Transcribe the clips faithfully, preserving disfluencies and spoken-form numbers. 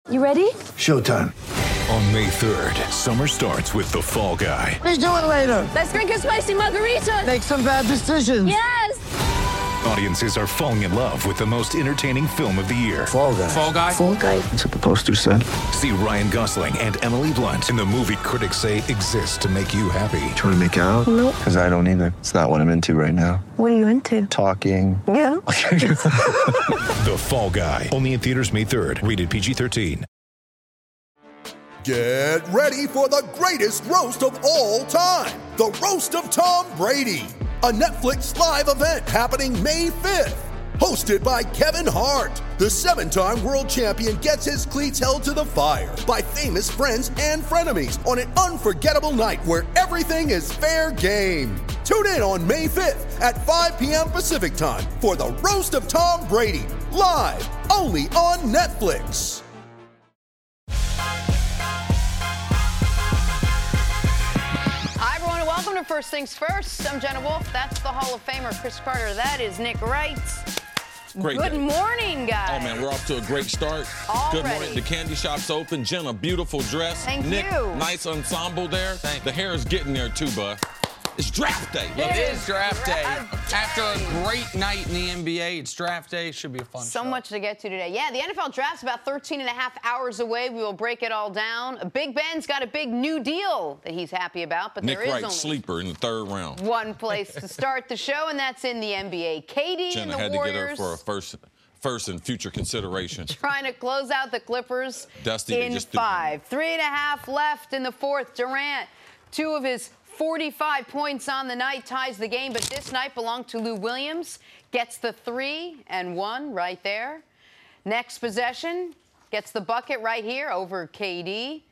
You ready? Showtime. On May third, summer starts with The Fall Guy. Let's do it later. Let's drink a spicy margarita. Make some bad decisions. Yes! Audiences are falling in love with the most entertaining film of the year. Fall Guy. Fall Guy? Fall Guy. That's what the poster said. See Ryan Gosling and Emily Blunt in the movie critics say exists to make you happy. Trying to make it out? Nope. Because I don't either. It's not what I'm into right now. What are you into? Talking. Yeah. The Fall Guy. Only in theaters May third. Rated P G thirteen. Get ready for the greatest roast of all time, the Roast of Tom Brady, a Netflix live event happening May fifth. Hosted by Kevin Hart, the seven-time world champion gets his cleats held to the fire by famous friends and frenemies on an unforgettable night where everything is fair game. Tune in on May fifth at five p.m. Pacific time for the Roast of Tom Brady, live only on Netflix. Welcome to First Things First. I'm Jenna Wolf. That's the Hall of Famer, Chris Carter. That is Nick Wright. Great Good day. morning, guys. Oh, man, we're off to a great start. Already. Good morning. The candy shop's open. Jenna, beautiful dress. Thank Nick, you. nice ensemble there. Thank the hair is getting there, too, bud. It's draft day. It Let's- is draft day. Draft day. After a great night in the N B A, it's draft day. Should be a fun So show. much to get to today. Yeah, the N F L draft's about thirteen and a half hours away. We will break it all down. Big Ben's got a big new deal that he's happy about, but Nick there is Wright, only sleeper in the third round. one place to start the show, and that's in the N B A. K D and Jenna the had Warriors to get her for a first, first and future consideration. trying to close out the Clippers Dusty, they in just threw- five. Three and a half left in the fourth. Durant, two of his forty-five points on the night, ties the game, but this night belonged to Lou Williams. Gets the three and one right there. Next possession, gets the bucket right here over K D.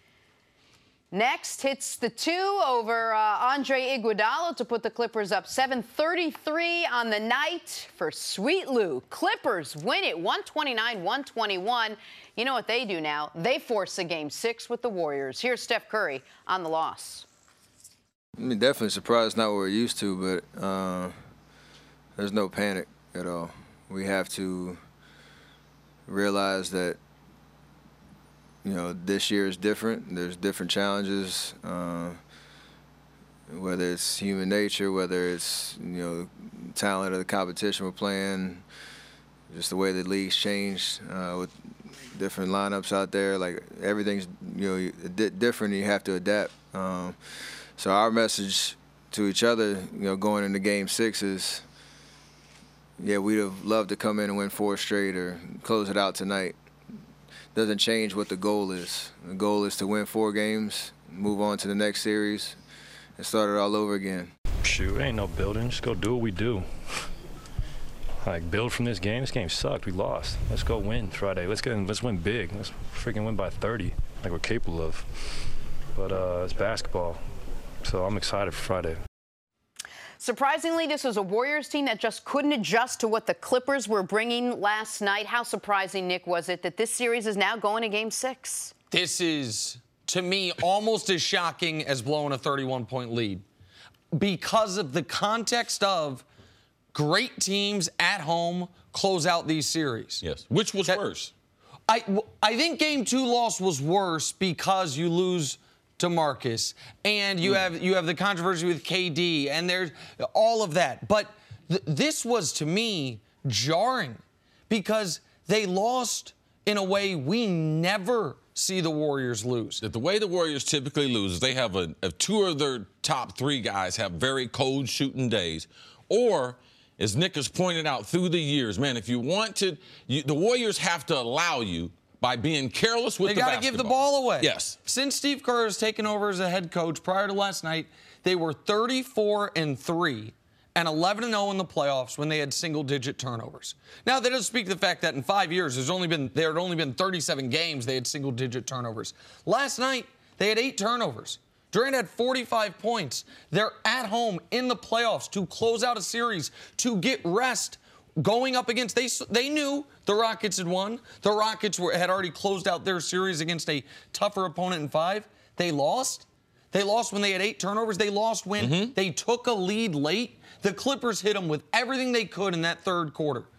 Next, hits the two over uh, Andre Iguodala to put the Clippers up seven thirty-three on the night for Sweet Lou. Clippers win it one twenty-nine one twenty-one. You know what they do now? They force a game six with the Warriors. Here's Steph Curry on the loss. I mean, definitely surprised, not what we're used to, but uh, there's no panic at all. We have to realize that, you know, this year is different. There's different challenges, uh, whether it's human nature, whether it's, you know, talent of the competition we're playing, just the way the league's changed uh, with different lineups out there. Like, everything's, you know, di- different, and you have to adapt. Um, So our message to each other, you know, going into Game Six is, yeah, we'd have loved to come in and win four straight or close it out tonight. Doesn't change what the goal is. The goal is to win four games, move on to the next series, and start it all over again. Shoot, ain't no building. Just go do what we do. Like, build from this game. This game sucked. We lost. Let's go win Friday. Let's get. Let's win big. Let's freaking win by thirty, like we're capable of. But uh, it's basketball. So I'm excited for Friday. Surprisingly, this was a Warriors team that just couldn't adjust to what the Clippers were bringing last night. How surprising, Nick, was it that this series is now going to Game Six? This is, to me, almost as shocking as blowing a thirty-one point lead because of the context of great teams at home close out these series. Yes. Which was That- worse? I, I think Game Two loss was worse because you lose DeMarcus, and you have you have the controversy with K D, and there's all of that. But th- this was, to me, jarring because they lost in a way we never see the Warriors lose. That the way the Warriors typically lose is they have a, a two of their top three guys have very cold shooting days, or as Nick has pointed out through the years, man, if you want to, you, the Warriors have to allow you by being careless with they the gotta basketball. give the ball away. Yes. Since Steve Kerr has taken over as a head coach prior to last night, they were thirty-four and three and eleven and oh in the playoffs when they had single-digit turnovers. Now, that doesn't speak to the fact that in five years, there's only been there had only been thirty-seven games they had single-digit turnovers. Last night, they had eight turnovers. Durant had forty-five points. They're at home in the playoffs to close out a series, to get rest. Going up against, they they knew the Rockets had won. The Rockets were, had already closed out their series against a tougher opponent in five. They lost. They lost when they had eight turnovers. They lost when mm-hmm. they took a lead late. The Clippers hit them with everything they could in that third quarter.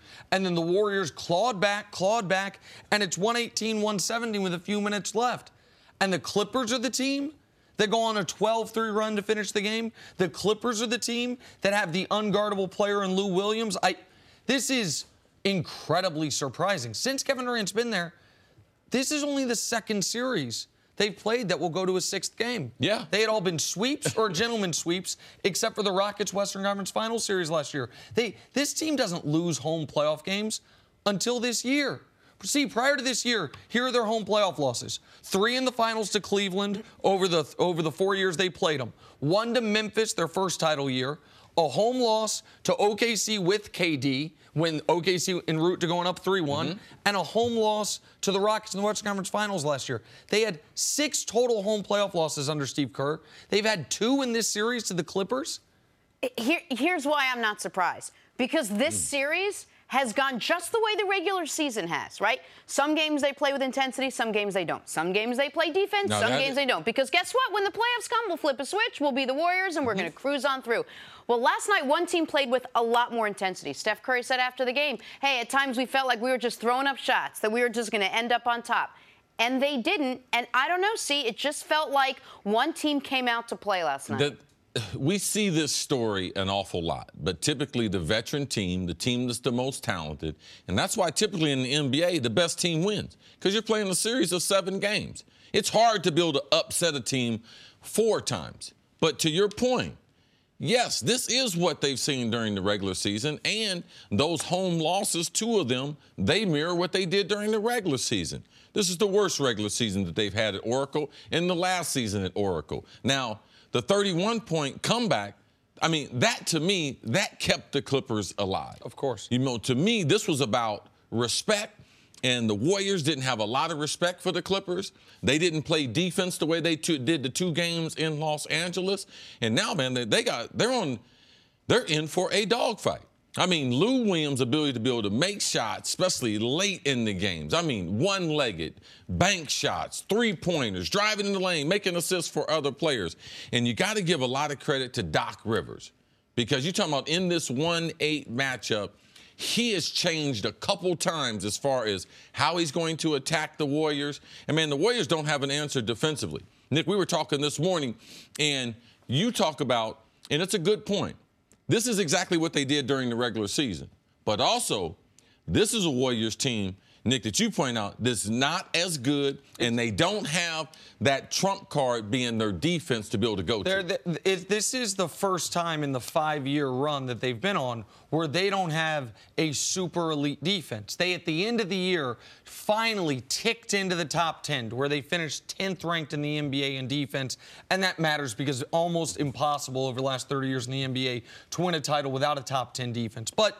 And then the Warriors clawed back, clawed back, and it's one eighteen, one seventeen with a few minutes left. And the Clippers are the team that go on a twelve three run to finish the game. The Clippers are the team that have the unguardable player in Lou Williams. I, this is incredibly surprising. Since Kevin Durant's been there, this is only the second series they've played that will go to a sixth game. Yeah. They had all been sweeps or gentlemen sweeps, except for the Rockets Western Conference Finals series last year. They This team doesn't lose home playoff games until this year. See, prior to this year, here are their home playoff losses. Three in the finals to Cleveland over the over the four years they played them. One to Memphis, their first title year. A home loss to O K C with K D when O K C en route to going up three one. Mm-hmm. And a home loss to the Rockets in the Western Conference Finals last year. They had six total home playoff losses under Steve Kerr. They've had two in this series to the Clippers. Here, here's why I'm not surprised. Because this mm. series has gone just the way the regular season has, right? Some games they play with intensity, some games they don't. Some games they play defense, no, some games is- they don't. Because guess what? When the playoffs come, we'll flip a switch, we'll be the Warriors, and we're mm-hmm. going to cruise on through. Well, last night, one team played with a lot more intensity. Steph Curry said after the game, hey, at times we felt like we were just throwing up shots, that we were just going to end up on top. And they didn't. And I don't know, see, it just felt like one team came out to play last night. The- We see this story an awful lot, but typically the veteran team, the team that's the most talented, and that's why typically in the N B A, the best team wins, because you're playing a series of seven games. It's hard to be able to upset a team four times. But to your point, yes, this is what they've seen during the regular season, and those home losses, two of them, they mirror what they did during the regular season. This is the worst regular season that they've had at Oracle and the last season at Oracle. Now, the thirty-one point comeback, I mean, that to me, that kept the Clippers alive. Of course. You know, to me, this was about respect, and the Warriors didn't have a lot of respect for the Clippers. They didn't play defense the way they two, did the two games in Los Angeles. And now, man, they, they got, they're on, they're in for a dogfight. I mean, Lou Williams' ability to be able to make shots, especially late in the games. I mean, one-legged, bank shots, three-pointers, driving in the lane, making assists for other players. And you got to give a lot of credit to Doc Rivers, because you're talking about in this one eight matchup, he has changed a couple times as far as how he's going to attack the Warriors. And, man, the Warriors don't have an answer defensively. Nick, we were talking this morning, and you talk about, and it's a good point, this is exactly what they did during the regular season. But also, this is a Warriors team, Nick, that you point out, that's not as good, and they don't have that trump card being their defense to be able to go to. The, it, this is the first time in the five-year run that they've been on where they don't have a super elite defense. They, at the end of the year, finally ticked into the top ten, where they finished tenth ranked in the N B A in defense, and that matters because it's almost impossible over the last thirty years in the N B A to win a title without a top ten defense. But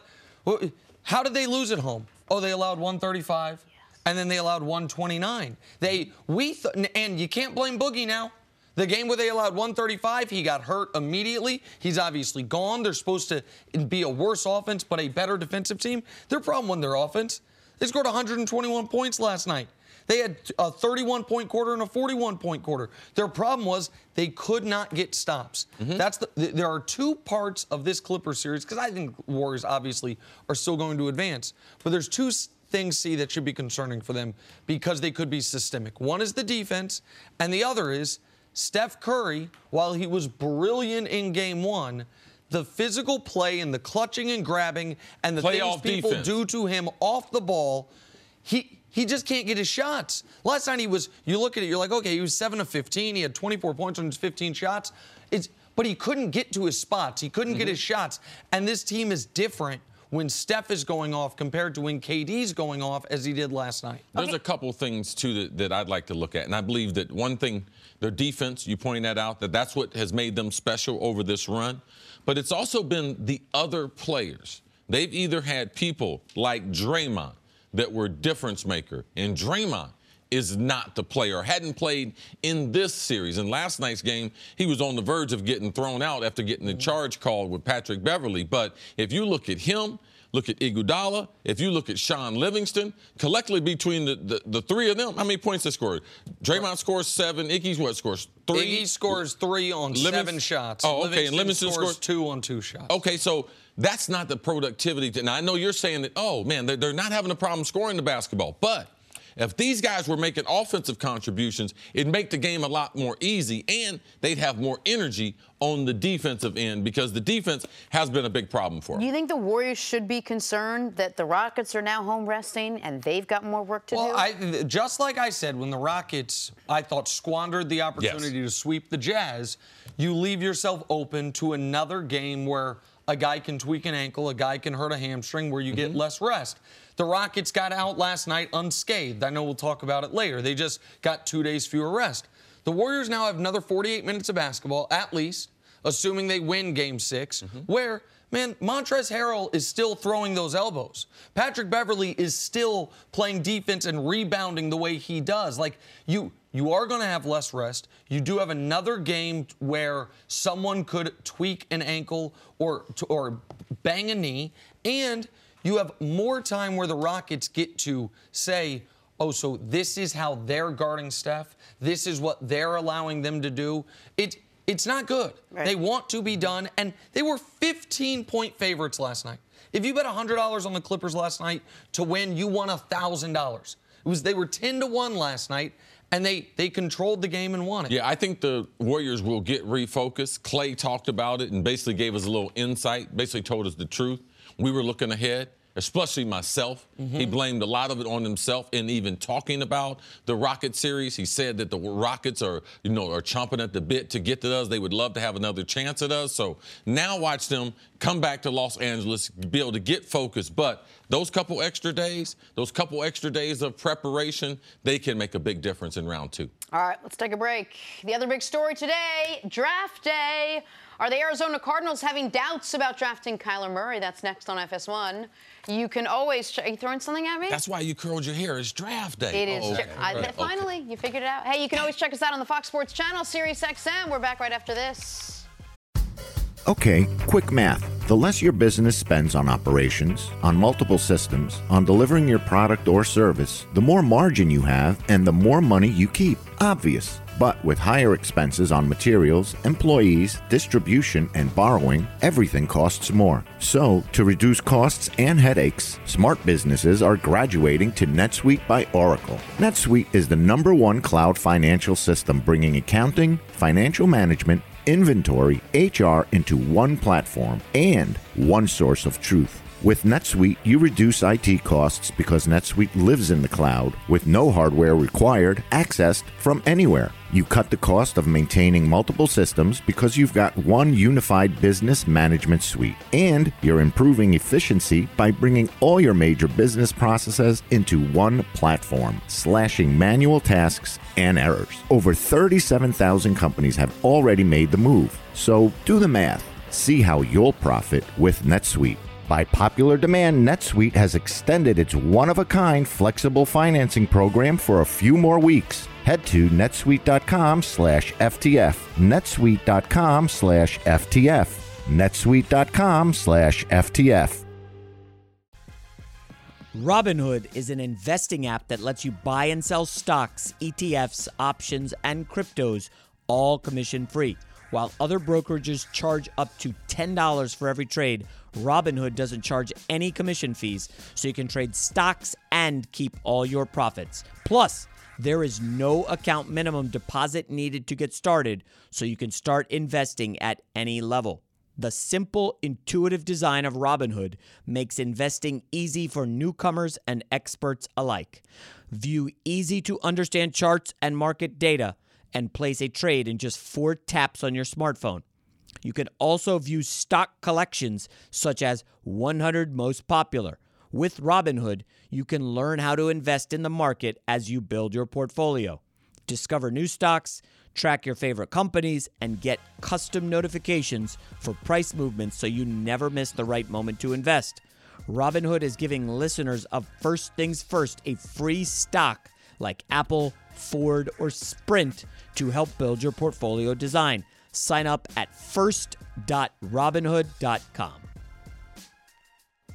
how did they lose at home? Oh, they allowed one thirty-five, yes. And then they allowed one twenty-nine. They we th- and you can't blame Boogie now. The game where they allowed one thirty-five, he got hurt immediately. He's obviously gone. They're supposed to be a worse offense, but a better defensive team. Their problem wasn't their offense. They scored one hundred twenty-one points last night. They had a thirty-one point quarter and a forty-one point quarter. Their problem was they could not get stops. Mm-hmm. That's the, there are two parts of this Clippers series, because I think Warriors obviously are still going to advance. But there's two things, see, that should be concerning for them because they could be systemic. One is the defense, and the other is Steph Curry, while he was brilliant in game one, the physical play and the clutching and grabbing and the Playoff things people defense. do to him off the ball, he he just can't get his shots. Last night he was, you look at it, you're like, okay, he was seven of fifteen. He had twenty-four points on his fifteen shots. It's, but he couldn't get to his spots. He couldn't mm-hmm. get his shots. And this team is different when Steph is going off compared to when K D's going off as he did last night. There's okay. a couple things, too, that, that I'd like to look at. And I believe that one thing, their defense, you pointed that out, that that's what has made them special over this run. But it's also been the other players. They've either had people like Draymond that were difference maker, and Draymond is not the player, hadn't played in this series. In last night's game, he was on the verge of getting thrown out after getting the charge called with Patrick Beverley. But if you look at him, look at Iguodala, if you look at Sean Livingston, collectively between the, the, the three of them, how many points they scored? Draymond scores seven. Iggy's what scores? Three? Iggy scores three on Livingston, seven shots. Oh, okay. And Livingston scores, scores two on two shots. Okay, so that's not the productivity. To, now, I know you're saying that, oh, man, they're, they're not having a problem scoring the basketball. But if these guys were making offensive contributions, it'd make the game a lot more easy, and they'd have more energy on the defensive end because the defense has been a big problem for them. Do you think the Warriors should be concerned that the Rockets are now home resting and they've got more work to well, do? I, just like I said, when the Rockets, I thought, squandered the opportunity yes. to sweep the Jazz, you leave yourself open to another game where a guy can tweak an ankle, a guy can hurt a hamstring, where you mm-hmm. get less rest. The Rockets got out last night unscathed. I know we'll talk about it later. They just got two days fewer rest. The Warriors now have another forty-eight minutes of basketball, at least, assuming they win Game six, mm-hmm. where, man, Montrezl Harrell is still throwing those elbows. Patrick Beverley is still playing defense and rebounding the way he does. Like, you... You are going to have less rest. You do have another game where someone could tweak an ankle or or bang a knee, and you have more time where the Rockets get to say, oh, so this is how they're guarding Steph. This is what they're allowing them to do. It It's not good. Right. They want to be done, and they were fifteen-point favorites last night. If you bet one hundred dollars on the Clippers last night to win, you won one thousand dollars. It was They were ten to one last night. And they, they controlled the game and won it. Yeah, I think the Warriors will get refocused. Clay talked about it and basically gave us a little insight, basically told us the truth. We were looking ahead, especially myself. Mm-hmm. He blamed a lot of it on himself in even talking about the Rocket series. He said that the Rockets are, you know, are chomping at the bit to get to us. They would love to have another chance at us. So now watch them come back to Los Angeles, be able to get focused. But those couple extra days, those couple extra days of preparation, they can make a big difference in round two. All right, let's take a break. The other big story today, draft day. Are the Arizona Cardinals having doubts about drafting Kyler Murray? That's next on F S one. You can always check. Are you throwing something at me? That's why you curled your hair. It's draft day. It is. Oh, okay. I, right. Finally, okay. You figured it out. Hey, you can always check us out on the Fox Sports channel, Sirius X M. We're back right after this. Okay, quick math. The less your business spends on operations, on multiple systems, on delivering your product or service, the more margin you have and the more money you keep. Obvious. But with higher expenses on materials, employees, distribution, and borrowing, everything costs more. So, to reduce costs and headaches, smart businesses are graduating to NetSuite by Oracle. NetSuite is the number one cloud financial system bringing accounting, financial management, inventory, H R into one platform and one source of truth. With NetSuite, you reduce I T costs because NetSuite lives in the cloud with no hardware required, accessed from anywhere. You cut the cost of maintaining multiple systems because you've got one unified business management suite. And you're improving efficiency by bringing all your major business processes into one platform, slashing manual tasks and errors. Over thirty-seven thousand companies have already made the move. So do the math. See how you'll profit with NetSuite. By popular demand, NetSuite has extended its one-of-a-kind flexible financing program for a few more weeks. Head to netsuite.com slash FTF. netsuite.com slash FTF. netsuite.com slash FTF. Robinhood is an investing app that lets you buy and sell stocks, E T Fs, options, and cryptos, all commission-free. While other brokerages charge up to ten dollars for every trade, Robinhood doesn't charge any commission fees, so you can trade stocks and keep all your profits. Plus, there is no account minimum deposit needed to get started, so you can start investing at any level. The simple, intuitive design of Robinhood makes investing easy for newcomers and experts alike. View easy-to-understand charts and market data, and place a trade in just four taps on your smartphone. You can also view stock collections such as one hundred Most Popular. With Robinhood, you can learn how to invest in the market as you build your portfolio. Discover new stocks, track your favorite companies, and get custom notifications for price movements so you never miss the right moment to invest. Robinhood is giving listeners of First Things First a free stock like Apple, Ford, or Sprint to help build your portfolio design. Sign up at first dot robinhood dot com.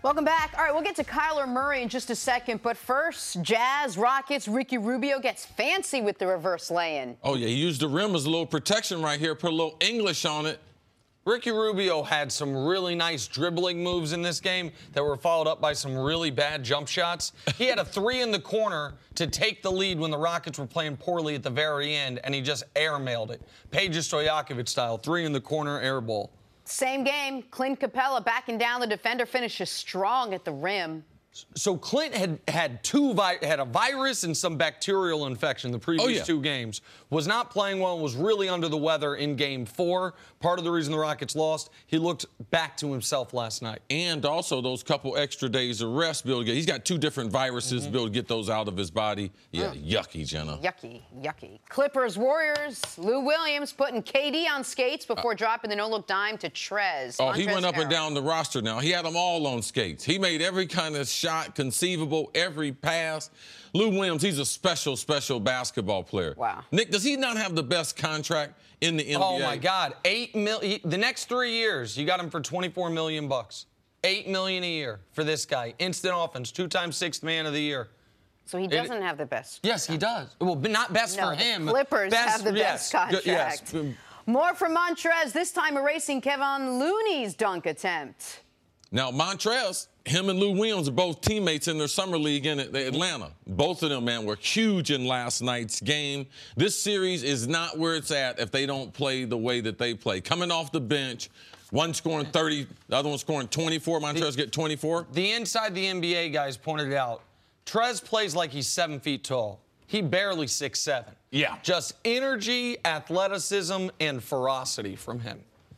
Welcome back. All right, we'll get to Kyler Murray in just a second, but first, Jazz, Rockets, Ricky Rubio gets fancy with the reverse lay-in. Oh, yeah, he used the rim as a little protection right here, put a little English on it. Ricky Rubio had some really nice dribbling moves in this game that were followed up by some really bad jump shots. He had a three in the corner to take the lead when the Rockets were playing poorly at the very end, and he just airmailed it. Peja Stojakovic style, three in the corner, air ball. Same game, Clint Capella backing down the defender, finishes strong at the rim. So Clint had had two vi- had a virus and some bacterial infection the previous oh, yeah. two games. Was not playing well, was really under the weather in game four. Part of the reason the Rockets lost, he looked back to himself last night. And also those couple extra days of rest, be able to get, he's got two different viruses, Mm-hmm. be able to get those out of his body. Yeah, mm. yucky, Jenna. Yucky, yucky. Clippers, Warriors, Lou Williams putting K D on skates before uh, dropping the no-look dime to Trez. Oh, Montrezl he went up Harrell. and down the roster now. He had them all on skates. He made every kind of shot conceivable, every pass. Lou Williams, he's a special, special basketball player. Wow. Nick, does he not have the best contract in the N B A? Oh, my God. Eight mil- the next three years, you got him for twenty-four million bucks. Eight million a year for this guy. Instant offense, two-time sixth man of the year. So he doesn't it, have the best. Yes, he does. Well, but not best no, for him. The Clippers best, have the yes, best contract. Yes. More from Montrez, this time erasing Kevon Looney's dunk attempt. Now, Montrez, him and Lou Williams are both teammates in their summer league in Atlanta. Both of them, man, were huge in last night's game. This series is not where it's at if they don't play the way that they play. Coming off the bench, one scoring thirty, the other one scoring twenty-four. Montrez get twenty-four. The Inside the N B A guys pointed out, Trez plays like he's seven feet tall. He barely six seven. Yeah. Just energy, athleticism, and ferocity from him.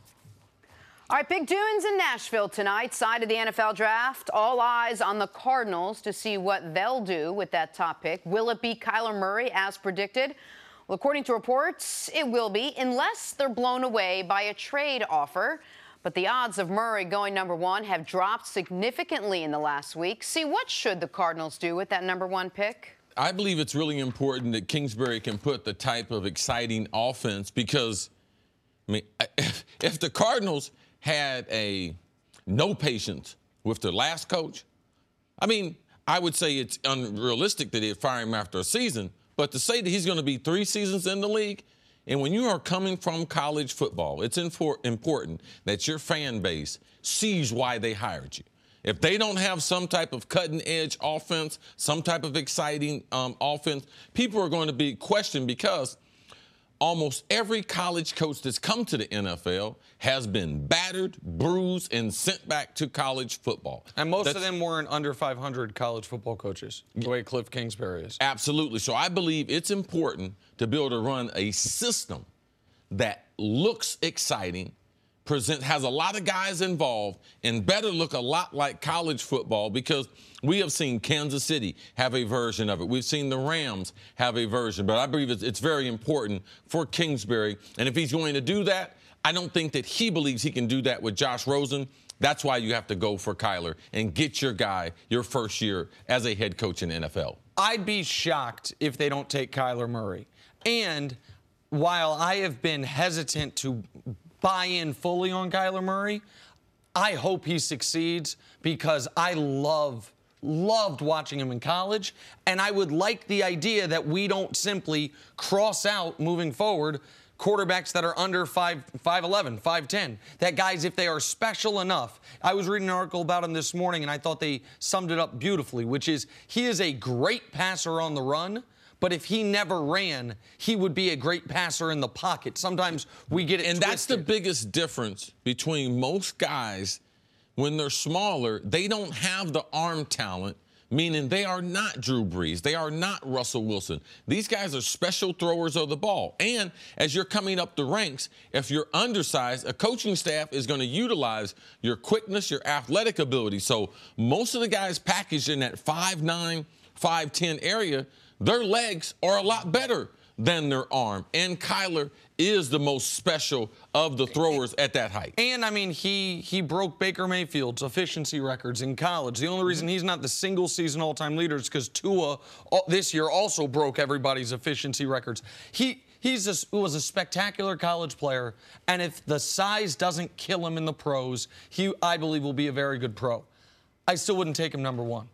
All right, big doings in Nashville tonight, side of the N F L draft. All eyes on the Cardinals to see what they'll do with that top pick. Will it be Kyler Murray as predicted? Well, according to reports, it will be, unless they're blown away by a trade offer. But the odds of Murray going number one have dropped significantly in the last week. See, what should the Cardinals do with that number one pick? I believe it's really important that Kingsbury can put the type of exciting offense because, I mean, if, if the Cardinals had a no patience with their last coach, I mean, I would say it's unrealistic that they'd fire him after a season, but to say that he's going to be three seasons in the league, and when you are coming from college football, it's important that your fan base sees why they hired you. If they don't have some type of cutting-edge offense, some type of exciting um, offense, people are going to be questioned because almost every college coach that's come to the N F L has been battered, bruised, and sent back to college football. And most that's, of them weren't under five hundred college football coaches, the way Cliff Kingsbury is. Absolutely. So I believe it's important to be able to run a system that looks exciting, present, has a lot of guys involved, and better look a lot like college football because we have seen Kansas City have a version of it. We've seen the Rams have a version. But I believe it's, it's very important for Kingsbury. And if he's going to do that, I don't think that he believes he can do that with Josh Rosen. That's why you have to go for Kyler and get your guy your first year as a head coach in the N F L. I'd be shocked if they don't take Kyler Murray. And while I have been hesitant to buy in fully on Kyler Murray, I hope he succeeds because I love, loved watching him in college, and I would like the idea that we don't simply cross out moving forward quarterbacks that are under five eleven, five ten. That guys, if they are special enough, I was reading an article about him this morning, and I thought they summed it up beautifully, which is he is a great passer on the run, but if he never ran, he would be a great passer in the pocket. Sometimes we get it And twisted. that's the biggest difference between most guys when they're smaller. They don't have the arm talent, meaning they are not Drew Brees. They are not Russell Wilson. These guys are special throwers of the ball. And as you're coming up the ranks, if you're undersized, a coaching staff is going to utilize your quickness, your athletic ability. So most of the guys packaged in that five nine, five ten area, their legs are a lot better than their arm. And Kyler is the most special of the throwers at that height. And, I mean, he he broke Baker Mayfield's efficiency records in college. The only reason he's not the single-season all-time leader is because Tua this year also broke everybody's efficiency records. He he's a, was a spectacular college player, and if the size doesn't kill him in the pros, he, I believe, will be a very good pro. I still wouldn't take him number one.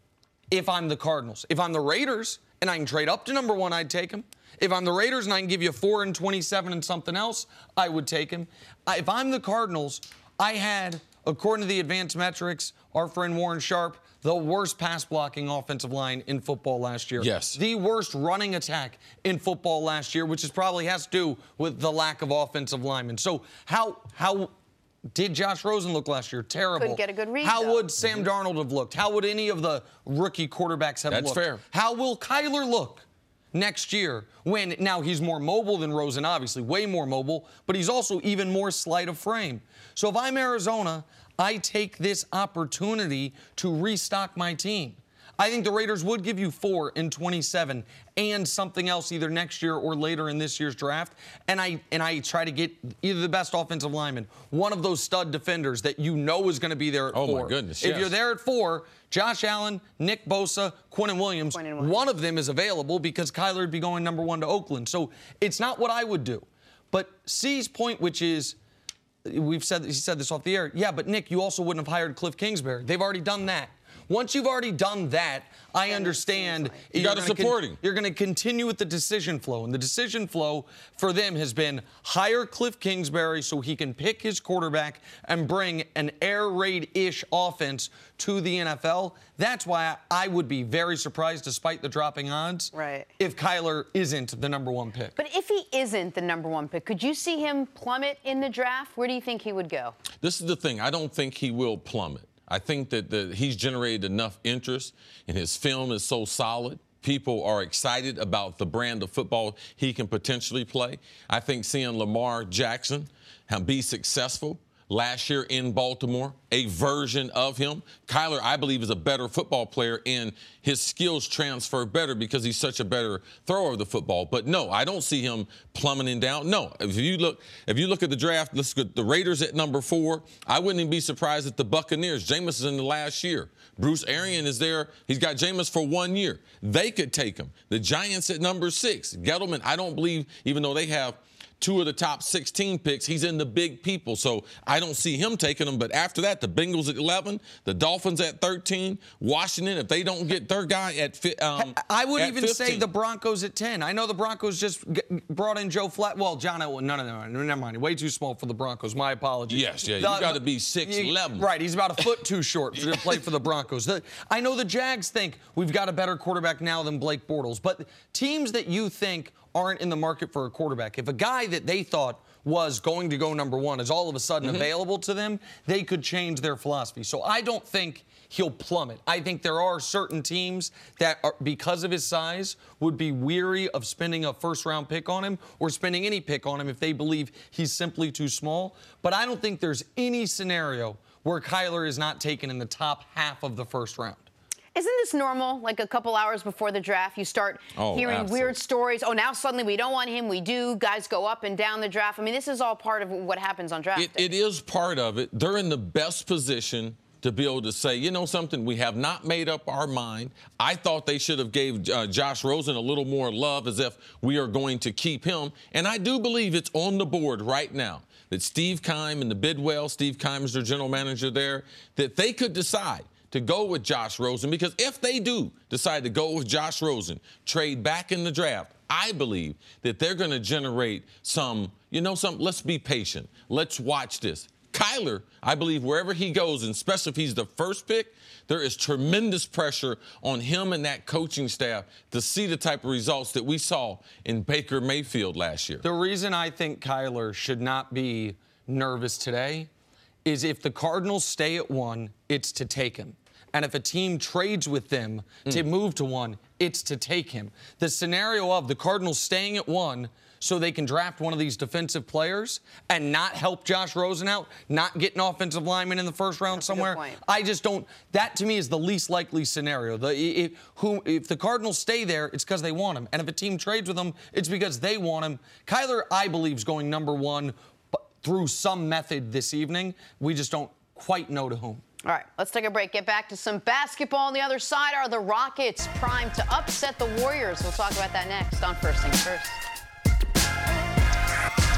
If I'm the Cardinals. If I'm the Raiders and I can trade up to number one, I'd take him. If I'm the Raiders and I can give you four and twenty-seven and something else, I would take him. If I'm the Cardinals, I had, according to the advanced metrics, our friend Warren Sharp, the worst pass blocking offensive line in football last year. Yes. The worst running attack in football last year, which is probably has to do with the lack of offensive linemen. So how how did Josh Rosen look last year? Terrible. Couldn't get a good read, How though. would Sam Darnold have looked? How would any of the rookie quarterbacks have That's looked? fair. How will Kyler look next year when now he's more mobile than Rosen, obviously, way more mobile, but he's also even more slight of frame. So if I'm Arizona, I take this opportunity to restock my team. I think the Raiders would give you four and twenty-seven and something else either next year or later in this year's draft. And I and I try to get either the best offensive lineman, one of those stud defenders that you know is going to be there at Oh, four. my goodness, If yes. you're there at four, Josh Allen, Nick Bosa, Quinnen Williams, Quinnen Williams. one of them is available because Kyler would be going number one to Oakland. So it's not what I would do. But C's point, which is, we've said, he said this off the air, yeah, but Nick, you also wouldn't have hired Cliff Kingsbury. They've already done that. Once you've already done that, I understand You you're gotta gonna support him. You're going to continue with the decision flow. And the decision flow for them has been hire Cliff Kingsbury so he can pick his quarterback and bring an air raid-ish offense to the N F L. That's why I would be very surprised, despite the dropping odds, Right. if Kyler isn't the number one pick. But if he isn't the number one pick, could you see him plummet in the draft? Where do you think he would go? This is the thing. I don't think he will plummet. I think that the, he's generated enough interest, and his film is so solid. People are excited about the brand of football he can potentially play. I think seeing Lamar Jackson be successful last year in Baltimore, a version of him. Kyler, I believe, is a better football player, and his skills transfer better because he's such a better thrower of the football. But no, I don't see him plummeting down. No, if you look, if you look at the draft, let's look at the Raiders at number four. I wouldn't even be surprised if the Buccaneers, Jameis is in the last year. Bruce Arians is there. He's got Jameis for one year. They could take him. The Giants at number six. Gettleman, I don't believe, even though they have two of the top sixteen picks, he's in the big people. So I don't see him taking them. But after that, the Bengals at eleven, the Dolphins at thirteen, Washington, if they don't get their guy at fi- um, I would at even say fifteen. the Broncos at ten. I know the Broncos just g- brought in Joe Flacco. Well, John, no, no, no, no, never mind. Way too small for the Broncos. My apologies. Yes, yeah, you The- got to be six eleven. Right, he's about a foot too short to play for the Broncos. The, I know the Jags think we've got a better quarterback now than Blake Bortles, but teams that you think aren't in the market for a quarterback, if a guy that they thought was going to go number one is all of a sudden Mm-hmm. available to them, they could change their philosophy. So I don't think he'll plummet. I think there are certain teams that, are, because of his size, would be weary of spending a first-round pick on him or spending any pick on him if they believe he's simply too small. But I don't think there's any scenario where Kyler is not taken in the top half of the first round. Isn't this normal? Like a couple hours before the draft, you start Oh, hearing absolutely. weird stories. Oh, now suddenly we don't want him. We do. Guys go up and down the draft. I mean, this is all part of what happens on draft It, day. it is part of it. They're in the best position to be able to say, you know something, we have not made up our mind. I thought they should have gave uh, Josh Rosen a little more love as if we are going to keep him. And I do believe it's on the board right now that Steve Keim and the Bidwell, Steve Keim is their general manager there, that they could decide to go with Josh Rosen, because if they do decide to go with Josh Rosen, trade back in the draft, I believe that they're going to generate some, you know, some, let's be patient. Let's watch this. Kyler, I believe wherever he goes, and especially if he's the first pick, there is tremendous pressure on him and that coaching staff to see the type of results that we saw in Baker Mayfield last year. The reason I think Kyler should not be nervous today is if the Cardinals stay at one, it's to take him. And if a team trades with them to move to one, it's to take him. The scenario of the Cardinals staying at one so they can draft one of these defensive players and not help Josh Rosen out, not get an offensive lineman in the first round That's a good somewhere, point. I just don't. That to me is the least likely scenario. The, if, who, if the Cardinals stay there, it's because they want him. And if a team trades with him, it's because they want him. Kyler, I believe, is going number one but through some method this evening. We just don't quite know to whom. All right, let's take a break. Get back to some basketball. On the other side are the Rockets, primed to upset the Warriors. We'll talk about that next on First Things First.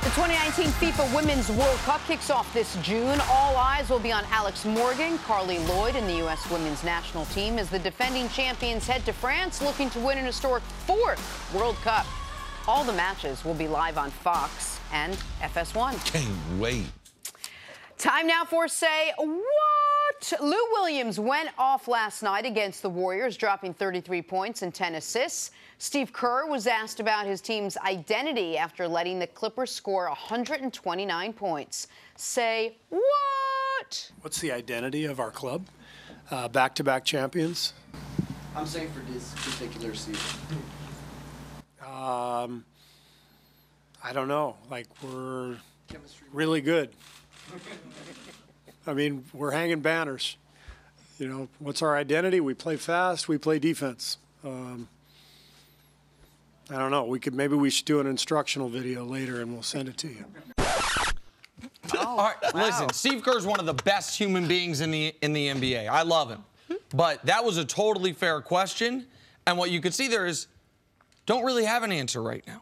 The twenty nineteen FIFA Women's World Cup kicks off this June. All eyes will be on Alex Morgan, Carly Lloyd, and the U S women's national team as the defending champions head to France looking to win an historic fourth World Cup. All the matches will be live on Fox and F S one. Can't wait. Time now for Say What? Lou Williams went off last night against the Warriors, dropping thirty-three points and ten assists. Steve Kerr was asked about his team's identity after letting the Clippers score one hundred twenty-nine points. Say what? What's the identity of our club? Uh, back-to-back champions? I'm saying for this particular season. Um, I don't know. Like, we're really good. I mean, we're hanging banners. You know, what's our identity? We play fast. We play defense. Um, I don't know. We could maybe we should do an instructional video later, and we'll send it to you. Oh, All right, wow. Listen, Steve Kerr's one of the best human beings in the in the N B A. I love him, but that was a totally fair question, and what you could see there is, don't really have an answer right now.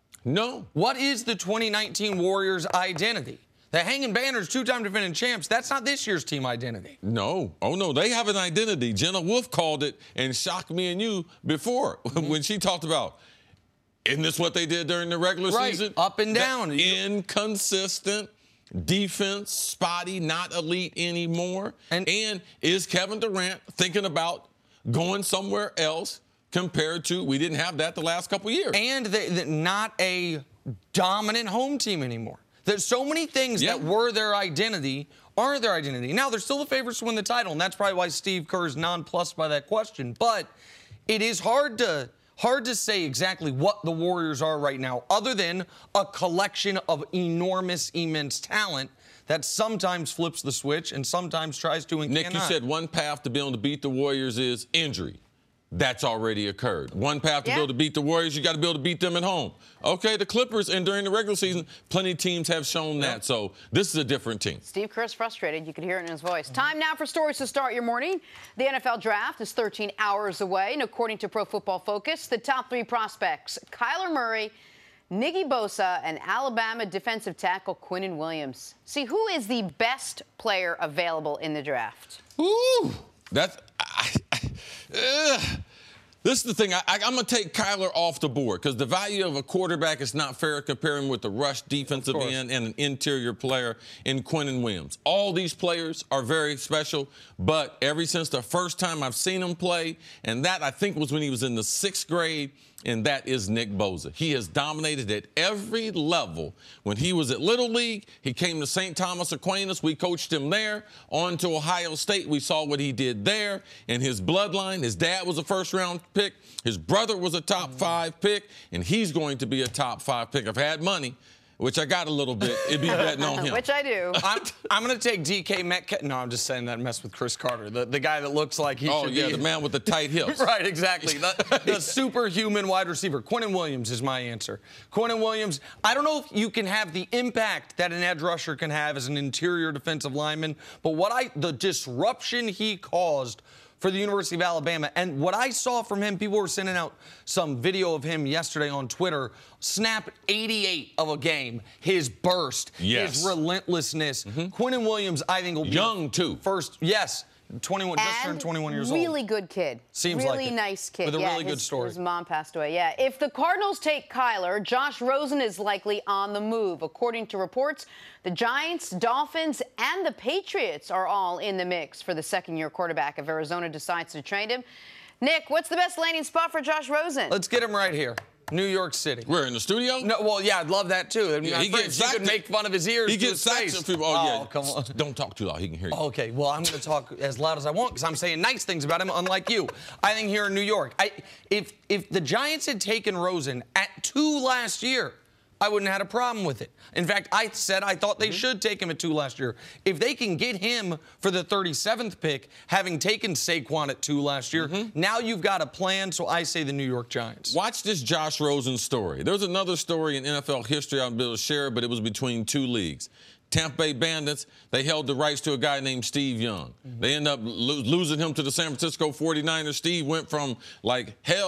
No. What is the twenty nineteen Warriors' identity? The hanging banners, two-time defending champs, that's not this year's team identity. No. Oh, no. They have an identity. Jenna Wolf called it and shocked me and you before mm-hmm. when she talked about, isn't this what they did during the regular right. season? Up and down. That inconsistent defense, spotty, not elite anymore. And, and is Kevin Durant thinking about going somewhere else compared to, we didn't have that the last couple years. And they, they, not a dominant home team anymore. There's so many things yep. that were their identity aren't their identity. Now, they're still the favorites to win the title, and that's probably why Steve Kerr is nonplussed by that question. But it is hard to hard to say exactly what the Warriors are right now, other than a collection of enormous, immense talent that sometimes flips the switch and sometimes tries to and Nick, cannot. you said one path to be able to beat the Warriors is injury. That's already occurred. One path to yeah. be able to beat the Warriors, you got to be able to beat them at home. Okay, the Clippers, and during the regular season, plenty of teams have shown that. Yeah. So this is a different team. Steve Kerr's frustrated. You could hear it in his voice. Time now for stories to start your morning. The N F L Draft is thirteen hours away, and according to Pro Football Focus, the top three prospects, Kyler Murray, Nicky Bosa, and Alabama defensive tackle Quinnen Williams. See, who is the best player available in the draft? Ooh, that's... I, I, uh, this is the thing. I, I, I'm going to take Kyler off the board because the value of a quarterback is not fair comparing with the rush defensive end and an interior player in Quinnen Williams. All these players are very special, but ever since the first time I've seen him play, and that I think was when he was in the sixth grade, and that is Nick Bosa. He has dominated at every level. When he was at Little League, he came to Saint Thomas Aquinas. We coached him there. On to Ohio State, we saw what he did there. And his bloodline, his dad was a first-round pick. His brother was a top-five pick, and he's going to be a top-five pick. I've had money, which I got a little bit. It'd be betting on him. Which I do. I'm, I'm going to take D K Metcalf. No, I'm just saying that mess with Chris Carter, the, the guy that looks like he oh, should yeah, be. the man with the tight hips. Right, exactly. The, the superhuman wide receiver. Quinnen Williams is my answer. Quinnen Williams, I don't know if you can have the impact that an edge rusher can have as an interior defensive lineman, but what I the disruption he caused for the University of Alabama. And what I saw from him, people were sending out some video of him yesterday on Twitter, snap eighty-eight of a game, his burst, yes. his relentlessness. Mm-hmm. Quinnen Williams, I think, will be young, too. First, yes. twenty-one, just turned twenty-one years old. Really good kid. Seems really like it. nice kid. With a yeah, really his, good story. His mom passed away, yeah. If the Cardinals take Kyler, Josh Rosen is likely on the move. According to reports, the Giants, Dolphins, and the Patriots are all in the mix for the second-year quarterback if Arizona decides to trade him. Nick, what's the best landing spot for Josh Rosen? Let's get him right here. New York City. We're in the studio? No, well, yeah, I'd love that too. I mean, yeah, he gets you could make fun of his ears. He gets sacked. Oh, oh, yeah. Come on. Don't talk too loud. He can hear you. Okay, well, I'm going to talk as loud as I want because I'm saying nice things about him, unlike you. I think here in New York, I, if if the Giants had taken Rosen at two last year, I wouldn't have had a problem with it. In fact, I said I thought they mm-hmm. should take him at two last year. If they can get him for the thirty-seventh pick, having taken Saquon at two last year, mm-hmm. now you've got a plan, so I say the New York Giants. Watch this Josh Rosen story. There's another story in N F L history I'll be able to share, but it was between two leagues. Tampa Bay Bandits, they held the rights to a guy named Steve Young. Mm-hmm. They ended up lo- losing him to the San Francisco forty-niners. Steve went from, like, hell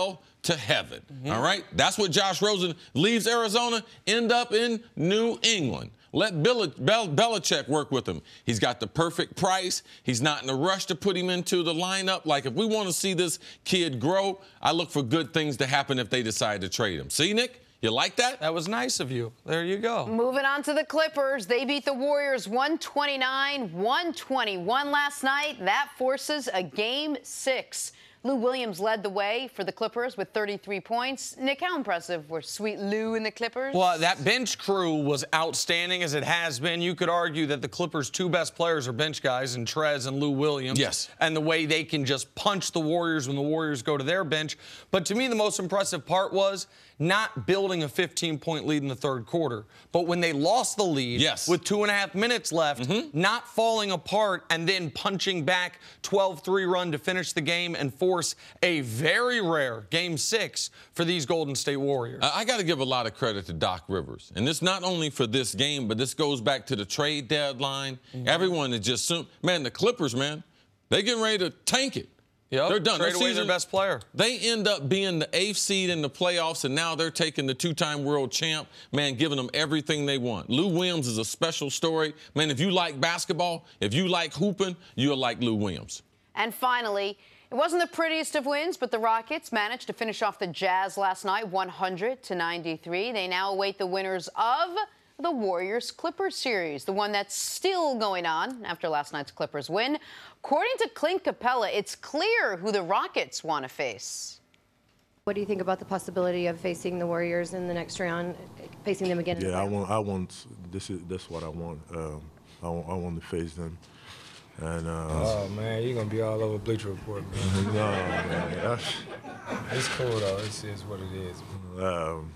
to heaven. Mm-hmm. All right? That's what Josh Rosen leaves Arizona, end up in New England. Let Bill, Bel, Belichick work with him. He's got the perfect price. He's not in a rush to put him into the lineup. Like, if we want to see this kid grow, I look for good things to happen if they decide to trade him. See, Nick? You like that? That was nice of you. There you go. Moving on to the Clippers. They beat the Warriors one twenty-nine one twenty-one last night. That forces a game six. Lou Williams led the way for the Clippers with thirty-three points. Nick, how impressive were Sweet Lou and the Clippers? Well, that bench crew was outstanding, as it has been. You could argue that the Clippers' two best players are bench guys, in Trez and Lou Williams. Yes. And the way they can just punch the Warriors when the Warriors go to their bench. But to me, the most impressive part was not building a fifteen-point lead in the third quarter, but when they lost the lead yes. with two and a half minutes left, mm-hmm. not falling apart and then punching back twelve three run to finish the game and force a very rare game six for these Golden State Warriors. I got to give a lot of credit to Doc Rivers. And this not only for this game, but this goes back to the trade deadline. Mm-hmm. Everyone is just, man, the Clippers, man, they getting ready to tank it. Yep. They're done. Trade their away season, their best player. They end up being the eighth seed in the playoffs, and now they're taking the two-time world champ, man, giving them everything they want. Lou Williams is a special story. Man, if you like basketball, if you like hooping, you'll like Lou Williams. And finally, it wasn't the prettiest of wins, but the Rockets managed to finish off the Jazz last night, one hundred to ninety-three. They now await the winners of the Warriors-Clippers series, the one that's still going on after last night's Clippers win. According to Clint Capella, it's clear who the Rockets want to face. What do you think about the possibility of facing the Warriors in the next round, facing them again? Yeah, I want. I want. This is. That's what I want. Um, I want. I want to face them. And. Uh, oh man, you're gonna be all over Bleacher Report, man. no, man. It's cool though. It's, it's what it is. Um,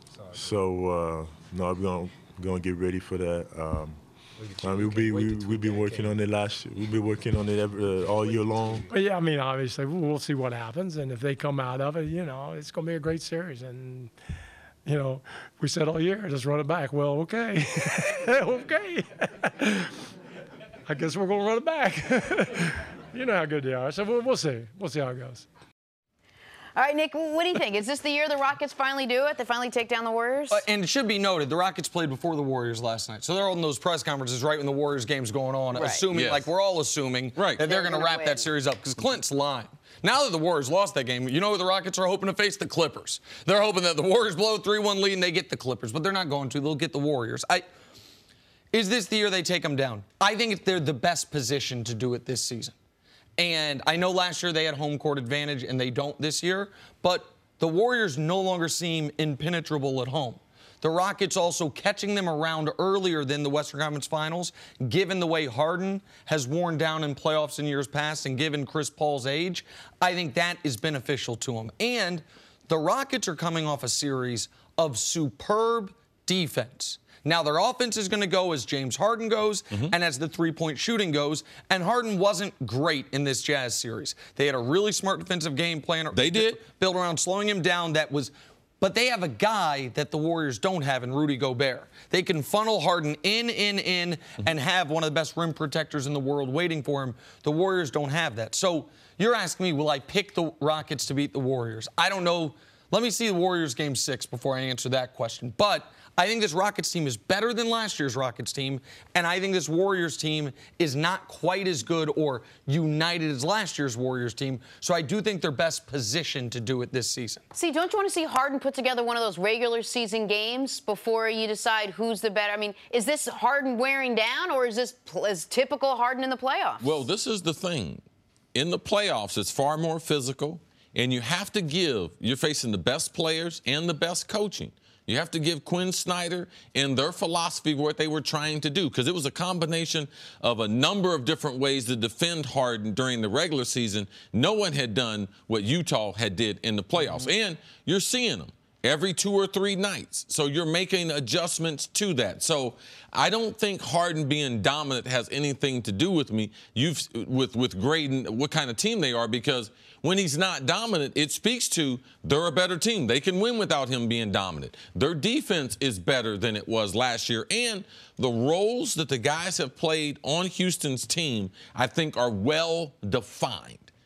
so uh, no, I'm gonna gonna get ready for that. Um, I mean, we'll be we we've been working on it last. We've been working on it every, uh, all year long. But yeah, I mean, obviously we'll see what happens, and if they come out of it, you know, it's going to be a great series. And you know, we said all year, just run it back. Well, okay, okay. I guess we're going to run it back. You know how good they are, so we'll, we'll see. We'll see how it goes. All right, Nick, what do you think? Is this the year the Rockets finally do it? They finally take down the Warriors? Uh, and it should be noted, the Rockets played before the Warriors last night. So they're holding those press conferences right when the Warriors game's going on, right. assuming, yes. like we're all assuming, right. that they're, they're going to wrap win. that series up. Because Clint's lying. Now that the Warriors lost that game, you know who the Rockets are hoping to face? The Clippers. They're hoping that the Warriors blow a three one lead and they get the Clippers. But they're not going to. They'll get the Warriors. I, is this the year they take them down? I think they're the best position to do it this season. And I know last year they had home court advantage and they don't this year. But the Warriors no longer seem impenetrable at home. The Rockets also catching them around earlier than the Western Conference Finals, given the way Harden has worn down in playoffs in years past and given Chris Paul's age, I think that is beneficial to them. And the Rockets are coming off a series of superb defense. Now, their offense is going to go as James Harden goes mm-hmm. and as the three-point shooting goes, and Harden wasn't great in this Jazz series. They had a really smart defensive game plan. They did. Built around slowing him down that was – but they have a guy that the Warriors don't have in Rudy Gobert. They can funnel Harden in, in, in, mm-hmm. and have one of the best rim protectors in the world waiting for him. The Warriors don't have that. So you're asking me, will I pick the Rockets to beat the Warriors? I don't know. Let me see the Warriors game six before I answer that question. But I think this Rockets team is better than last year's Rockets team, and I think this Warriors team is not quite as good or united as last year's Warriors team, so I do think they're best positioned to do it this season. See, don't you want to see Harden put together one of those regular season games before you decide who's the better? I mean, is this Harden wearing down, or is this is typical Harden in the playoffs? Well, this is the thing. In the playoffs, it's far more physical, and you have to give, you're facing the best players and the best coaching. You have to give Quinn Snyder and their philosophy what they were trying to do, because it was a combination of a number of different ways to defend Harden during the regular season. No one had done what Utah had did in the playoffs. Mm-hmm. And you're seeing them every two or three nights. So you're making adjustments to that. So I don't think Harden being dominant has anything to do with me, you've, with, with grading what kind of team they are, because when he's not dominant, it speaks to they're a better team. They can win without him being dominant. Their defense is better than it was last year. And the roles that the guys have played on Houston's team, I think, are well defined.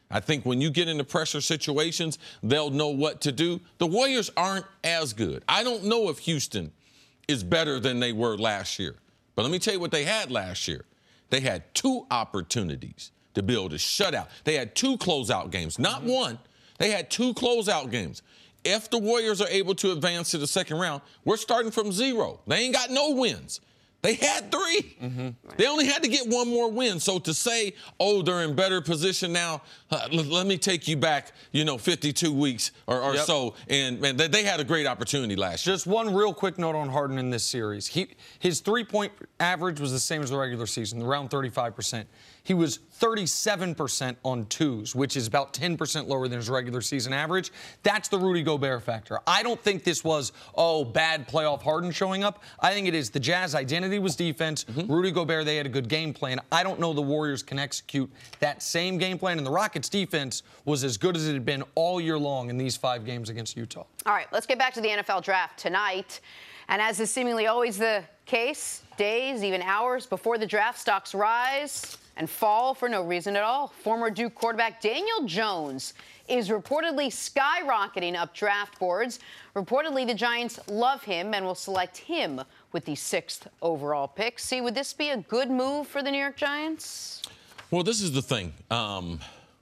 I think when you get into pressure situations, they'll know what to do. The Warriors aren't as good. I don't know if Houston is better than they were last year. But let me tell you what they had last year. They had two opportunities to build a shutout. They had two closeout games, not one. They had two closeout games. If the Warriors are able to advance to the second round, we're starting from zero. They ain't got no wins. They had three. Mm-hmm. Right. They only had to get one more win. So to say, oh, they're in better position now, uh, l- let me take you back, you know, fifty-two weeks or, or yep. so. And, man, they, they had a great opportunity last year. Just one real quick note on Harden in this series. He, his three-point average was the same as the regular season, around thirty-five percent. He was thirty-seven percent on twos, which is about ten percent lower than his regular season average. That's the Rudy Gobert factor. I don't think this was, oh, bad playoff Harden showing up. I think it is the Jazz identity was defense. Mm-hmm. Rudy Gobert, they had a good game plan. I don't know the Warriors can execute that same game plan. And the Rockets' defense was as good as it had been all year long in these five games against Utah. All right, let's get back to the N F L draft tonight. And as is seemingly always the case, days, even hours before the draft, stocks rise and fall for no reason at all. Former Duke quarterback Daniel Jones is reportedly skyrocketing up draft boards. Reportedly, the Giants love him and will select him with the sixth overall pick. See, would this be a good move for the New York Giants? Well, this is the thing um,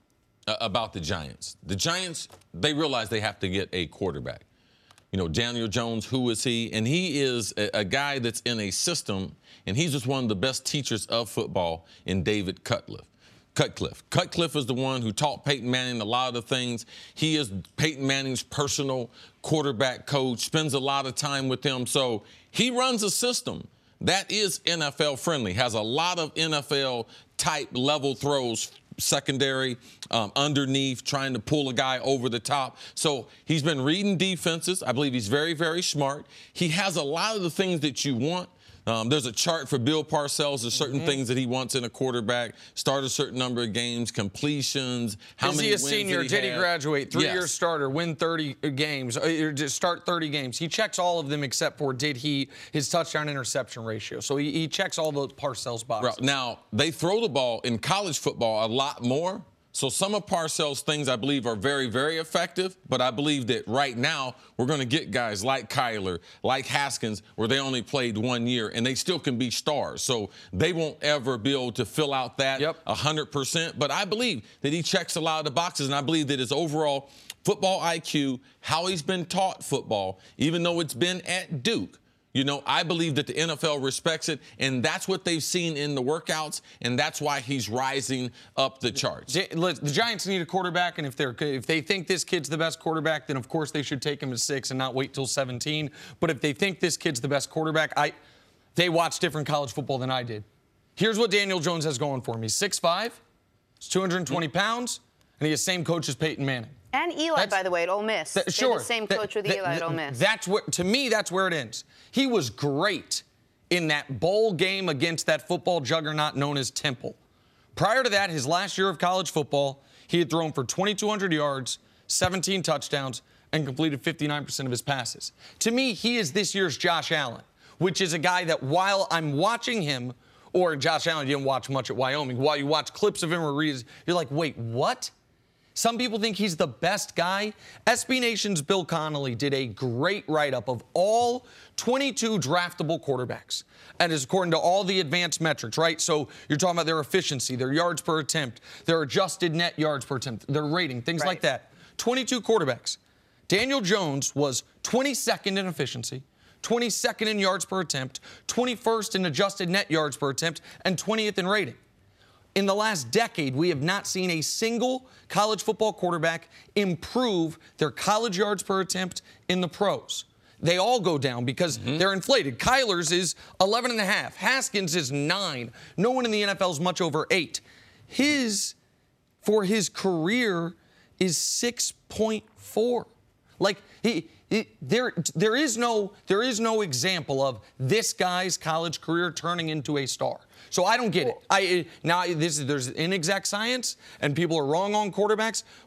about the Giants. The Giants, they realize they have to get a quarterback. You know, Daniel Jones, who is he? And he is a, a guy that's in a system, and he's just one of the best teachers of football in David Cutcliffe. Cutcliffe. Cutcliffe is the one who taught Peyton Manning a lot of things. He is Peyton Manning's personal quarterback coach, spends a lot of time with him. So he runs a system that is N F L friendly, has a lot of N F L type level throws, secondary, um, underneath, trying to pull a guy over the top. So he's been reading defenses. I believe he's very, very smart. He has a lot of the things that you want. Um, there's a chart for Bill Parcells. There's certain mm-hmm. things that he wants in a quarterback. Start a certain number of games, completions. How Is many he a wins senior? Did he, did he graduate? Three-year yes. starter, win thirty games, or just start thirty games. He checks all of them except for did he his touchdown interception ratio. So he, he checks all those Parcells boxes. Right. Now they throw the ball in college football a lot more. So some of Parcells' things, I believe, are very, very effective. But I believe that right now we're going to get guys like Kyler, like Haskins, where they only played one year, and they still can be stars. So they won't ever be able to fill out that yep. one hundred percent. But I believe that he checks a lot of the boxes, and I believe that his overall football I Q, how he's been taught football, even though it's been at Duke, you know, I believe that the N F L respects it, and that's what they've seen in the workouts, and that's why he's rising up the charts. The Giants need a quarterback, and if they're if they think this kid's the best quarterback, then of course they should take him at six and not wait till seventeen. But if they think this kid's the best quarterback, I they watch different college football than I did. Here's what Daniel Jones has going for him. He's six five, he's two hundred twenty pounds, and he has the same coach as Peyton Manning. And Eli, that's, by the way, at Ole Miss. That, sure. The same that, coach with that, Eli that, at Ole Miss. That's what, to me, that's where it ends. He was great in that bowl game against that football juggernaut known as Temple. Prior to that, his last year of college football, he had thrown for twenty-two hundred yards, seventeen touchdowns, and completed fifty-nine percent of his passes. To me, he is this year's Josh Allen, which is a guy that while I'm watching him, or Josh Allen, you didn't watch much at Wyoming, while you watch clips of him or read, you're like, wait, what? Some people think he's the best guy. S B Nation's Bill Connolly did a great write-up of all twenty-two draftable quarterbacks. And is according to all the advanced metrics, right? So you're talking about their efficiency, their yards per attempt, their adjusted net yards per attempt, their rating, things right. like that. twenty-two quarterbacks. Daniel Jones was twenty-second in efficiency, twenty-second in yards per attempt, twenty-first in adjusted net yards per attempt, and twentieth in rating. In the last decade, we have not seen a single college football quarterback improve their college yards per attempt in the pros. They all go down because mm-hmm. they're inflated. Kyler's is eleven and a half. Haskins is nine. No one in the N F L is much over eight. His, for his career, is six point four. Like, he, he, there, there is no, there is no example of this guy's college career turning into a star. So I don't get it. I now this is there's inexact science and people are wrong on quarterbacks, but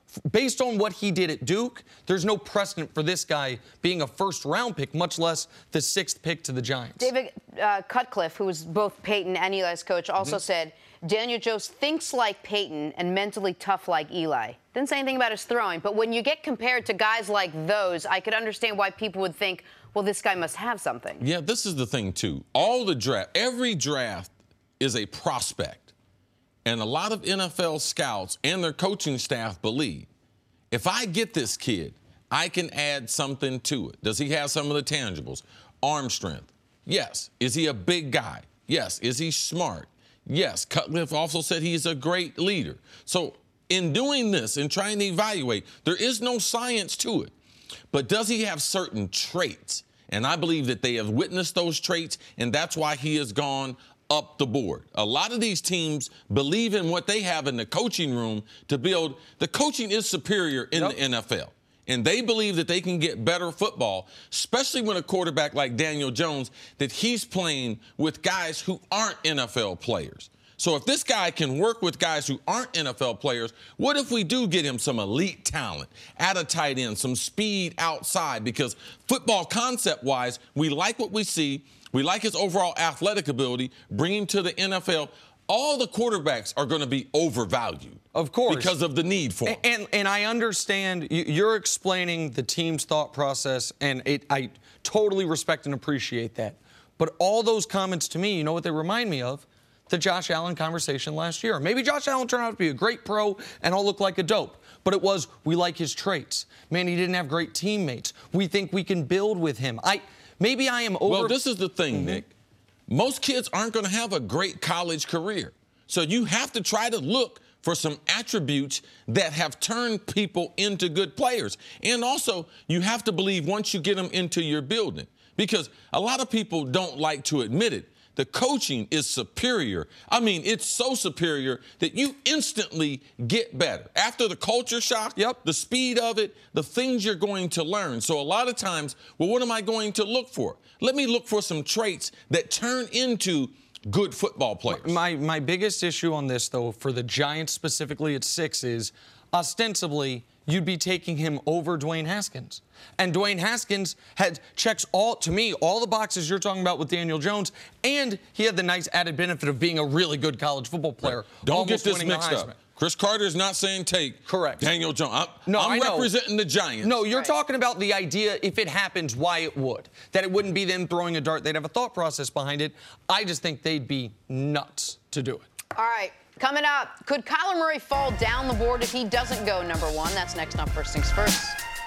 based on what he did at Duke, there's no precedent for this guy being a first-round pick, much less the sixth pick to the Giants. David uh, Cutcliffe, who was both Peyton and Eli's coach, also mm-hmm. said Daniel Jones thinks like Peyton and mentally tough like Eli. Didn't say anything about his throwing, but when you get compared to guys like those, I could understand why people would think, well, this guy must have something. Yeah, this is the thing, too. All the draft, every draft is a prospect. And a lot of N F L scouts and their coaching staff believe, if I get this kid, I can add something to it. Does he have some of the tangibles? Arm strength. Yes. Is he a big guy? Yes. Is he smart? Yes. Cutcliffe also said he's a great leader. So in doing this and trying to evaluate, there is no science to it. But does he have certain traits? And I believe that they have witnessed those traits, and that's why he has gone up the board. A lot of these teams believe in what they have in the coaching room to build. The coaching is superior in yep. the N F L. And they believe that they can get better football, especially when a quarterback like Daniel Jones, that he's playing with guys who aren't N F L players. So if this guy can work with guys who aren't N F L players, what if we do get him some elite talent at a tight end, some speed outside? Because football concept-wise, we like what we see. We like his overall athletic ability. Bring him to the N F L. All the quarterbacks are going to be overvalued. Of course. Because of the need for them. And, and, and I understand you're explaining the team's thought process, and it, I totally respect and appreciate that. But all those comments to me, you know what they remind me of? The Josh Allen conversation last year. Maybe Josh Allen turned out to be a great pro and all look like a dope. But it was, we like his traits. Man, he didn't have great teammates. We think we can build with him. I Maybe I am over... Well, this is the thing, mm-hmm. Nick. Most kids aren't going to have a great college career. So you have to try to look for some attributes that have turned people into good players. And also, you have to believe once you get them into your building. Because a lot of people don't like to admit it. The coaching is superior. I mean, it's so superior that you instantly get better. After the culture shock, yep. the speed of it, the things you're going to learn. So a lot of times, well, what am I going to look for? Let me look for some traits that turn into good football players. My, my biggest issue on this, though, for the Giants specifically at six is ostensibly you'd be taking him over Dwayne Haskins. And Dwayne Haskins had checks all, to me, all the boxes you're talking about with Daniel Jones, and he had the nice added benefit of being a really good college football player. Right. Don't get this mixed up. Chris Carter is not saying take Correct. Daniel Jones. I'm, no, I'm I know. representing the Giants. No, you're right. talking about the idea, if it happens, why it would. That it wouldn't be them throwing a dart. They'd have a thought process behind it. I just think they'd be nuts to do it. All right. Coming up, could Kyler Murray fall down the board if he doesn't go number one? That's next on First Things First.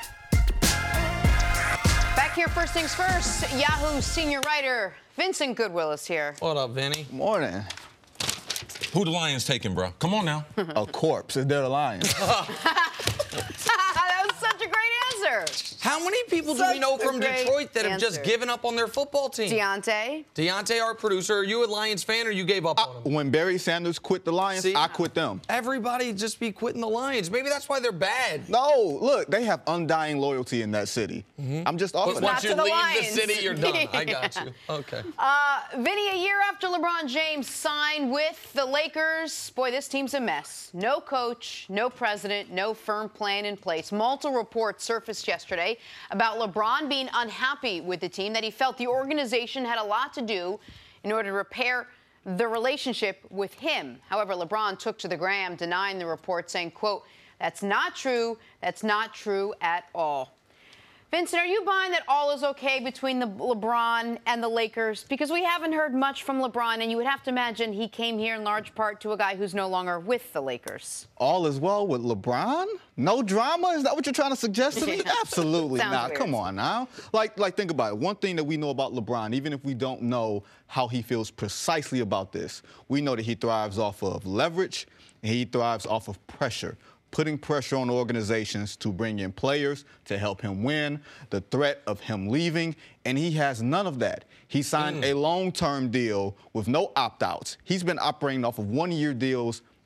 Back here, First Things First, Yahoo senior writer Vincent Goodwill is here. What up, Vinny? Morning. Who the Lions taking, bro? Come on now. A corpse. They're the Lions. That was such a great answer. How many people Such do we know from a great Detroit that have answer. just given up on their football team? Deontay. Deontay, our producer. Are you a Lions fan or you gave up I, on them? when Barry Sanders quit the Lions, See, I quit them. Everybody just be quitting the Lions. Maybe that's why they're bad. No, look, they have undying loyalty in that city. Mm-hmm. I'm just off But of once that. you the leave Lions. the city, you're done. I got you. Okay. Uh, Vinny, a year after LeBron James signed with the Lakers, boy, this team's a mess. No coach, no president, no firm plan in place. Multiple reports surfaced yesterday about LeBron being unhappy with the team, that he felt the organization had a lot to do in order to repair the relationship with him. However, LeBron took to the gram denying the report, saying, quote, "That's not true. That's not true at all." Vincent, are you buying that all is okay between the LeBron and the Lakers? Because we haven't heard much from LeBron, and you would have to imagine he came here in large part to a guy who's no longer with the Lakers. All is well with LeBron? No drama? Is that what you're trying to suggest to me? Absolutely not. Weird. Come on now. Like, like, think about it. One thing that we know about LeBron, even if we don't know how he feels precisely about this, we know that he thrives off of leverage and he thrives off of pressure. Putting pressure on organizations to bring in players to help him win, the threat of him leaving, and he has none of that. He signed mm. a long-term deal with no opt-outs. He's been operating off of one-year deals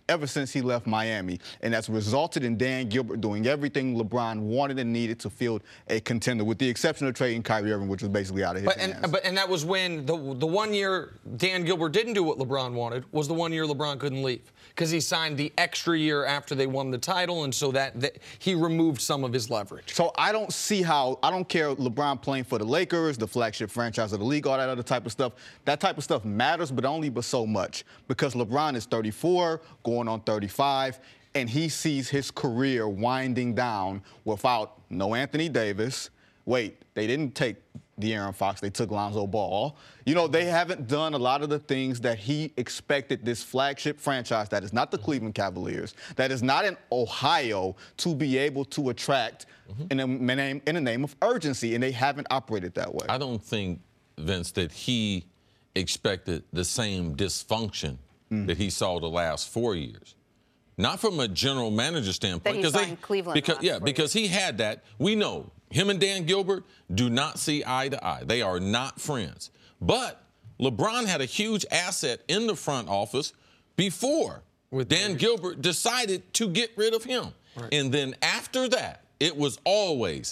ever since he left Miami. And that's resulted in Dan Gilbert doing everything LeBron wanted and needed to field a contender, with the exception of trading Kyrie Irving, which was basically out of his but, hands. and, but, and that was when the, the one year Dan Gilbert didn't do what LeBron wanted was the one year LeBron couldn't leave, because he signed the extra year after they won the title, and so that, that he removed some of his leverage. So I don't see how, I don't care LeBron playing for the Lakers, the flagship franchise of the league, all that other type of stuff. That type of stuff matters, but only but so much, because LeBron is thirty-four, going on thirty-five, and he sees his career winding down without no Anthony Davis. Wait, they didn't take De'Aaron Fox, they took Lonzo Ball. You know, they haven't done a lot of the things that he expected this flagship franchise that is not the Cleveland Cavaliers, that is not in Ohio, to be able to attract mm-hmm. in, a name, in the name of urgency, and they haven't operated that way. I don't think, Vince, that he expected the same dysfunction mm. that he saw the last four years. Not from a general manager standpoint. That he saw in Cleveland because, yeah, because years. he had that. We know him and Dan Gilbert do not see eye to eye. They are not friends. But LeBron had a huge asset in the front office before With Dan the- Gilbert decided to get rid of him. Right. And then after that, it was always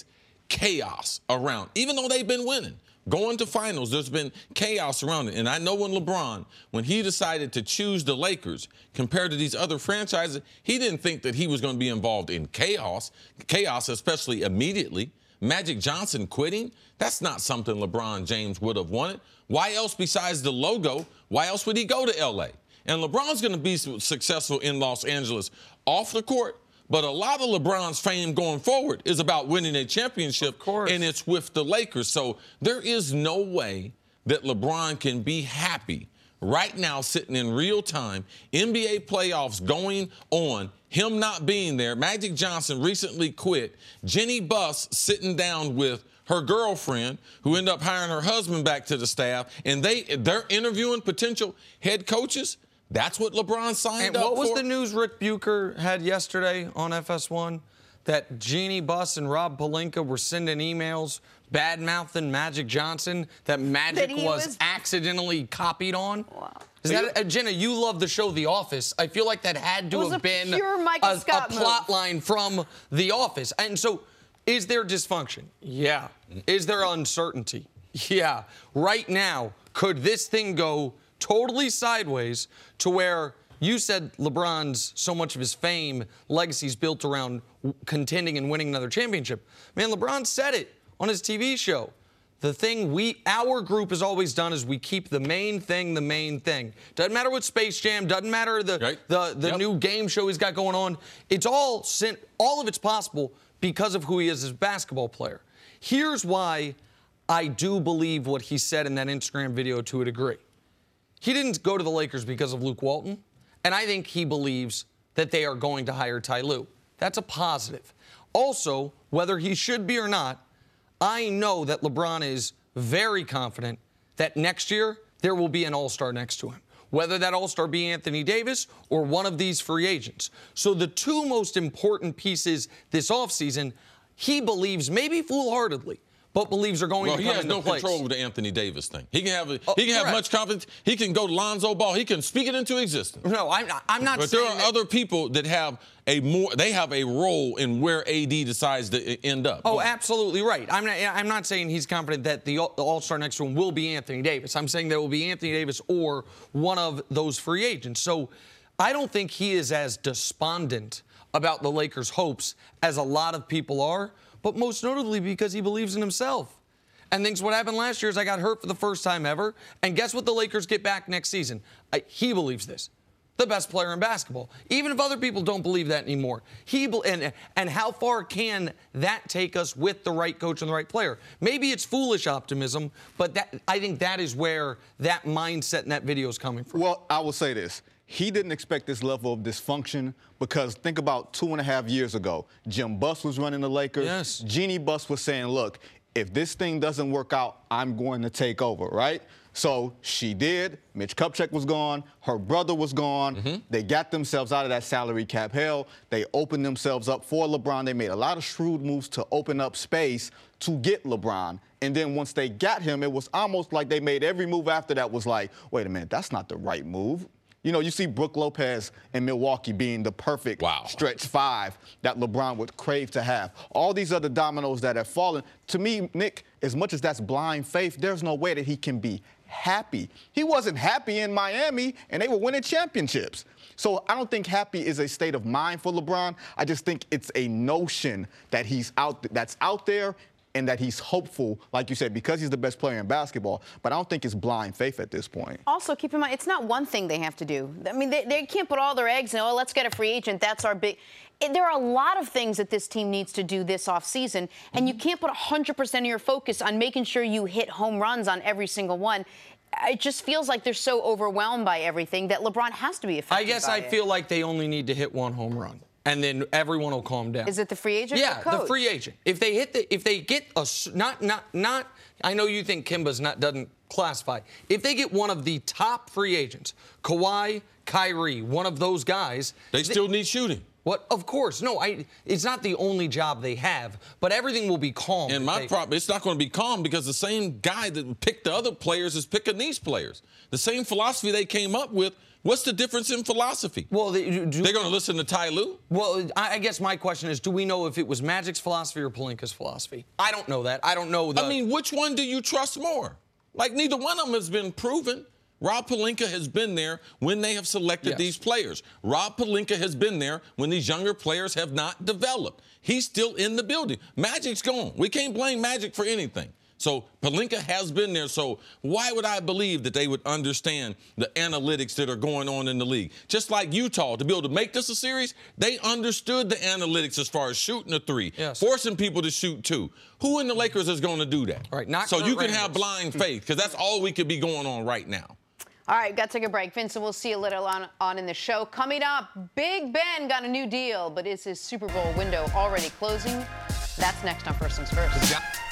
chaos around, even though they've been winning. Going to finals, there's been chaos around it. And I know when LeBron, when he decided to choose the Lakers compared to these other franchises, he didn't think that he was going to be involved in chaos, chaos especially immediately. Magic Johnson quitting, that's not something LeBron James would have wanted. Why else besides the logo, why else would he go to L A? And LeBron's going to be successful in Los Angeles off the court. But a lot of LeBron's fame going forward is about winning a championship, and it's with the Lakers. So there is no way that LeBron can be happy right now sitting in real time, N B A playoffs going on, him not being there. Magic Johnson recently quit. Jenny Buss sitting down with her girlfriend, who ended up hiring her husband back to the staff, and they, they're interviewing potential head coaches. That's what LeBron signed and up for. what was the news Rick Bucher had yesterday on F S one? That Jeannie Buss and Rob Pelinka were sending emails bad-mouthing Magic Johnson that Magic That was, was accidentally copied on? Wow. Is that, uh, Jenna, you love the show The Office. I feel like that had to It was have a been pure Michael a, Scott a move. plot line from The Office. And so, is there dysfunction? Yeah. Is there uncertainty? Yeah. Right now, could this thing go totally sideways to where you said LeBron's so much of his fame, legacy's built around contending and winning another championship. Man, LeBron said it on his T V show. The thing we, our group has always done is we keep the main thing the main thing. Doesn't matter what Space Jam, doesn't matter the right. the, the yep. new game show he's got going on. It's all sent, all of it's possible because of who he is as a basketball player. Here's why I do believe what he said in that Instagram video to a degree. He didn't go to the Lakers because of Luke Walton, and I think he believes that they are going to hire Ty Lue. That's a positive. Also, whether he should be or not, I know that LeBron is very confident that next year there will be an all-star next to him, whether that all-star be Anthony Davis or one of these free agents. So the two most important pieces this offseason, he believes, maybe foolhardily, but believes are going well, to come come into place. Well, he has no control over the Anthony Davis thing. He can have a, oh, he can have correct. much confidence. He can go to Lonzo Ball. He can speak it into existence. No, I'm not, I'm not but saying there are that, other people that have a more. They have a role in where A D decides to end up. Oh, absolutely right. I'm not. I'm not saying he's confident that the All-Star next to him will be Anthony Davis. I'm saying that it will be Anthony Davis or one of those free agents. So, I don't think he is as despondent about the Lakers' hopes as a lot of people are. But most notably because he believes in himself. And thinks what happened last year is I got hurt for the first time ever. And guess what the Lakers get back next season? I, he believes this. The best player in basketball. Even if other people don't believe that anymore. He and, and how far can that take us with the right coach and the right player? Maybe it's foolish optimism, but that, I think that is where that mindset in that video is coming from. Well, I will say this. He didn't expect this level of dysfunction because think about two and a half years ago. Jim Buss was running the Lakers. Yes. Jeannie Buss was saying, look, if this thing doesn't work out, I'm going to take over, right? So she did. Mitch Kupchak was gone. Her brother was gone. Mm-hmm. They got themselves out of that salary cap hell. They opened themselves up for LeBron. They made a lot of shrewd moves to open up space to get LeBron. And then once they got him, it was almost like they made every move after that was like, wait a minute, that's not the right move. You know, you see Brook Lopez in Milwaukee being the perfect wow. stretch five that LeBron would crave to have. All these other dominoes that have fallen. To me, Nick, as much as that's blind faith, there's no way that he can be happy. He wasn't happy in Miami, and they were winning championships. So I don't think happy is a state of mind for LeBron. I just think it's a notion that he's out, that's out there, and that he's hopeful, like you said, because he's the best player in basketball. But I don't think it's blind faith at this point. Also, keep in mind, it's not one thing they have to do. I mean, they, they can't put all their eggs in, oh, let's get a free agent. That's our big... It, there are a lot of things that this team needs to do this offseason, and you can't put one hundred percent of your focus on making sure you hit home runs on every single one. It just feels like they're so overwhelmed by everything that LeBron has to be affected I guess by I it. feel like they only need to hit one home run, and then everyone will calm down. Is it the free agent? Yeah, or coach? the free agent. If they hit the, if they get a not not not. I know you think Kimba's not doesn't classify. If they get one of the top free agents, Kawhi, Kyrie, one of those guys, they still they, need shooting. What? Of course. No, I, it's not the only job they have, but everything will be calm. And my problem, it's not going to be calm because the same guy that picked the other players is picking these players. The same philosophy they came up with. What's the difference in philosophy? Well, they, do, they're going to listen to Ty Lue? Well, I guess my question is, do we know if it was Magic's philosophy or Pelinka's philosophy? I don't know that. I don't know the... I mean, which one do you trust more? Like, neither one of them has been proven. Rob Pelinka has been there when they have selected yes. these players. Rob Pelinka has been there when these younger players have not developed. He's still in the building. Magic's gone. We can't blame Magic for anything. So Pelinka has been there. So why would I believe that they would understand the analytics that are going on in the league? Just like Utah, to be able to make this a series, they understood the analytics as far as shooting a three, yes. forcing people to shoot two. Who in the Lakers is going to do that? All right, not so Kurt you can Rangers. have blind faith, because that's all we could be going on right now. All right, got to take a break. Vincent, we'll see you a little on, on in the show. Coming up, Big Ben got a new deal, but is his Super Bowl window already closing? That's next on First Things First.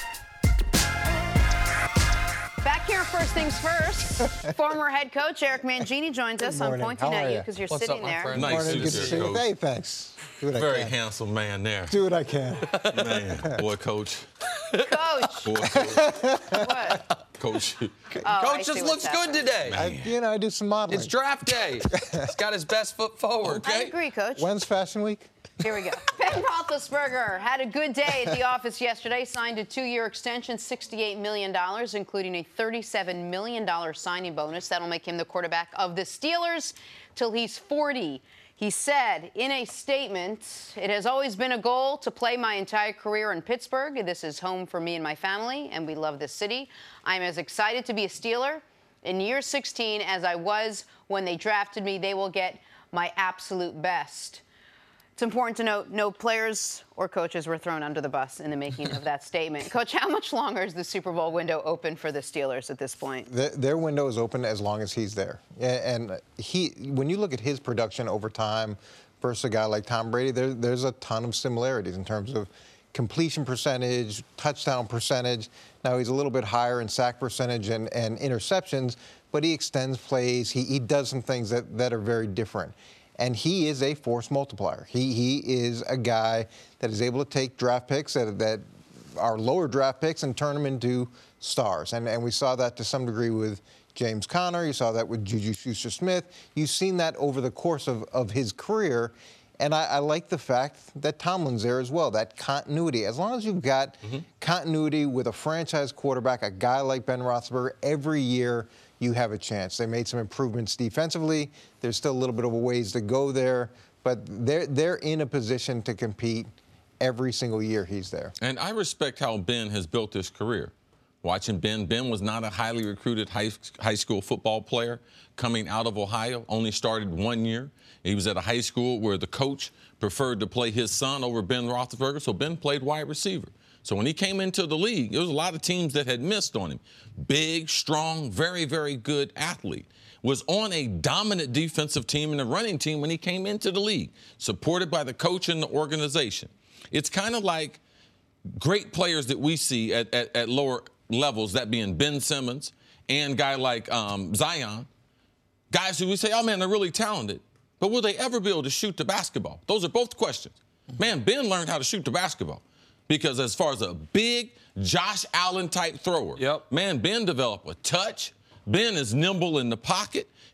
Back here on First Things First, former head coach Eric Mangini joins us. I'm pointing at you because you're What's sitting up, there. Friend? Nice Morning, to good to see see you, you. Coach. Hey, thanks. Do what I Very can. handsome man there. Do what I can. Man, boy, Coach. Coach. Boy, Coach. What? Coach. Oh, Coach just looks good today. I, you know, I do some modeling. It's draft day. He's got his best foot forward. I agree, Coach. When's Fashion Week? Here we go. Ben Roethlisberger had a good day at the office yesterday, signed a two-year extension, sixty-eight million dollars, including a thirty-seven million dollars signing bonus. That'll make him the quarterback of the Steelers till he's forty. He said in a statement, "It has always been a goal to play my entire career in Pittsburgh. This is home for me and my family, and we love this city. I'm as excited to be a Steeler in year sixteen as I was when they drafted me. They will get my absolute best." It's important to note no players or coaches were thrown under the bus in the making of that statement. Coach, how much longer is the Super Bowl window open for the Steelers at this point? The, their window is open as long as he's there. And he, when you look at his production over time versus a guy like Tom Brady, there, there's a ton of similarities in terms of completion percentage, touchdown percentage. Now he's a little bit higher in sack percentage and, and interceptions, but he extends plays. He, he does some things that, that are very different. And he is a force multiplier. He he is a guy that is able to take draft picks that, that are lower draft picks and turn them into stars. And, and we saw that to some degree with James Conner. You saw that with Juju Schuster-Smith. You've seen that over the course of, of his career. And I, I like the fact that Tomlin's there as well, that continuity. As long as you've got mm-hmm. continuity with a franchise quarterback, a guy like Ben Roethlisberger, every year you have a chance. They made some improvements defensively. There's still a little bit of a ways to go there, but they're they're in a position to compete every single year he's there. And I respect how Ben has built his career. Watching Ben, Ben was not a highly recruited high, high school football player coming out of Ohio, only started one year. He was at a high school where the coach preferred to play his son over Ben Roethlisberger, so Ben played wide receiver. So when he came into the league, there was a lot of teams that had missed on him. Big, strong, very, very good athlete. Was on a dominant defensive team and a running team when he came into the league, supported by the coach and the organization. It's kind of like great players that we see at, at, at lower levels, that being Ben Simmons and a guy like um, Zion, guys who we say, oh, man, they're really talented. But will they ever be able to shoot the basketball? Those are both questions. Man, Ben learned how to shoot the basketball. Because as far as a big Josh Allen type thrower, yep. man, Ben developed a touch. Ben is nimble in the pocket.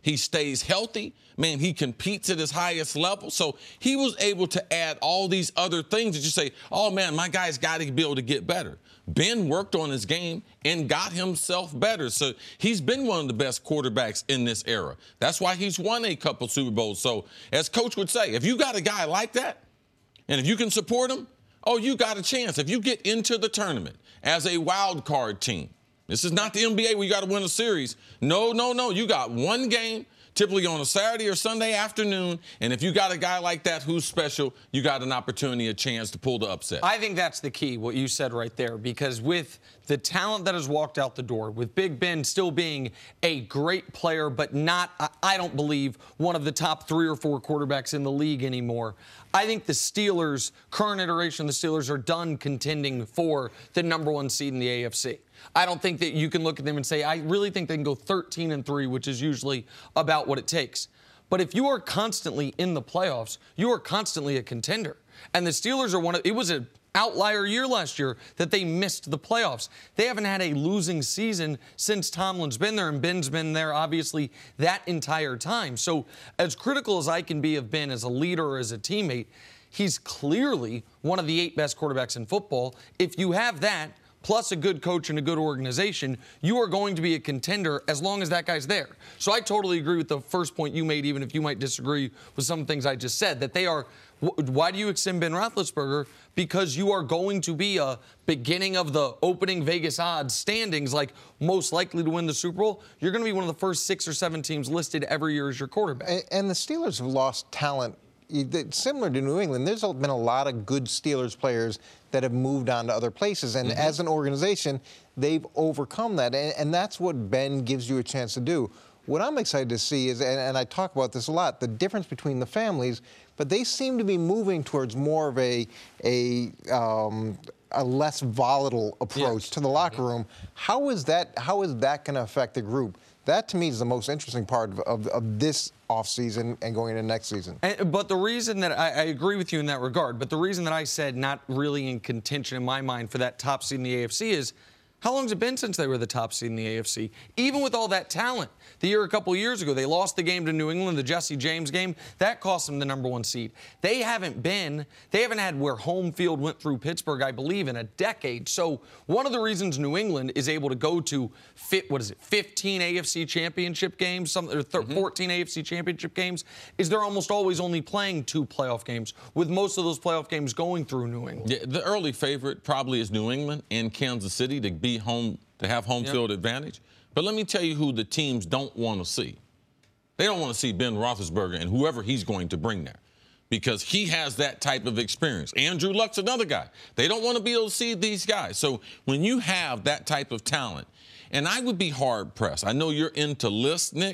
He stays healthy. Man, he competes at his highest level. So he was able to add all these other things that you say, oh, man, my guy's got to be able to get better. Ben worked on his game and got himself better. So he's been one of the best quarterbacks in this era. That's why he's won a couple Super Bowls. So as Coach would say, if you got a guy like that, and if you can support him, oh, you got a chance. If you get into the tournament as a wild card team, this is not the N B A where you got to win a series. No, no, no. You got one game, typically on a Saturday or Sunday afternoon, and if you got a guy like that who's special, you got an opportunity, a chance to pull the upset. I think that's the key, what you said right there, because with the talent that has walked out the door, with Big Ben still being a great player, but not, I don't believe, one of the top three or four quarterbacks in the league anymore, I think the Steelers, current iteration of the Steelers, are done contending for the number one seed in the A F C. I don't think that you can look at them and say, I really think they can go thirteen and three, which is usually about what it takes. But if you are constantly in the playoffs, you are constantly a contender. And the Steelers are one of, it was an outlier year last year that they missed the playoffs. They haven't had a losing season since Tomlin's been there, and Ben's been there, obviously, that entire time. So as critical as I can be of Ben as a leader or as a teammate, he's clearly one of the eight best quarterbacks in football. If you have that, plus a good coach and a good organization, you are going to be a contender as long as that guy's there. So I totally agree with the first point you made, even if you might disagree with some things I just said, that they are, why do you extend Ben Roethlisberger? Because you are going to be a beginning of the opening Vegas odds standings, like most likely to win the Super Bowl. You're going to be one of the first six or seven teams listed every year as your quarterback. And the Steelers have lost talent. Similar to New England, there's been a lot of good Steelers players that have moved on to other places. And mm-hmm. as an organization, they've overcome that. And, and that's what Ben gives you a chance to do. What I'm excited to see is, and, and I talk about this a lot, the difference between the families, but they seem to be moving towards more of a, a, um, a less volatile approach yes. to the locker room. How is that, how is that going to affect the group? That, to me, is the most interesting part of, of, of this offseason and going into next season. And, but the reason that I, I agree with you in that regard, but the reason that I said not really in contention in my mind for that top seed in the A F C is, how long has it been since they were the top seed in the A F C? Even with all that talent. The year a couple years ago, they lost the game to New England, the Jesse James game. That cost them the number one seed. They haven't been, they haven't had where home field went through Pittsburgh, I believe, in a decade. So one of the reasons New England is able to go to, fit, what is it, fifteen A F C championship games, some, or th- mm-hmm. fourteen A F C championship games, is they're almost always only playing two playoff games, with most of those playoff games going through New England. Yeah, the early favorite probably is New England and Kansas City to be home, to have home yep. field advantage. But let me tell you who the teams don't want to see. They don't want to see Ben Roethlisberger and whoever he's going to bring there, because he has that type of experience. Andrew Luck's another guy. They don't want to be able to see these guys. So when you have that type of talent, and I would be hard-pressed. I know you're into lists, Nick.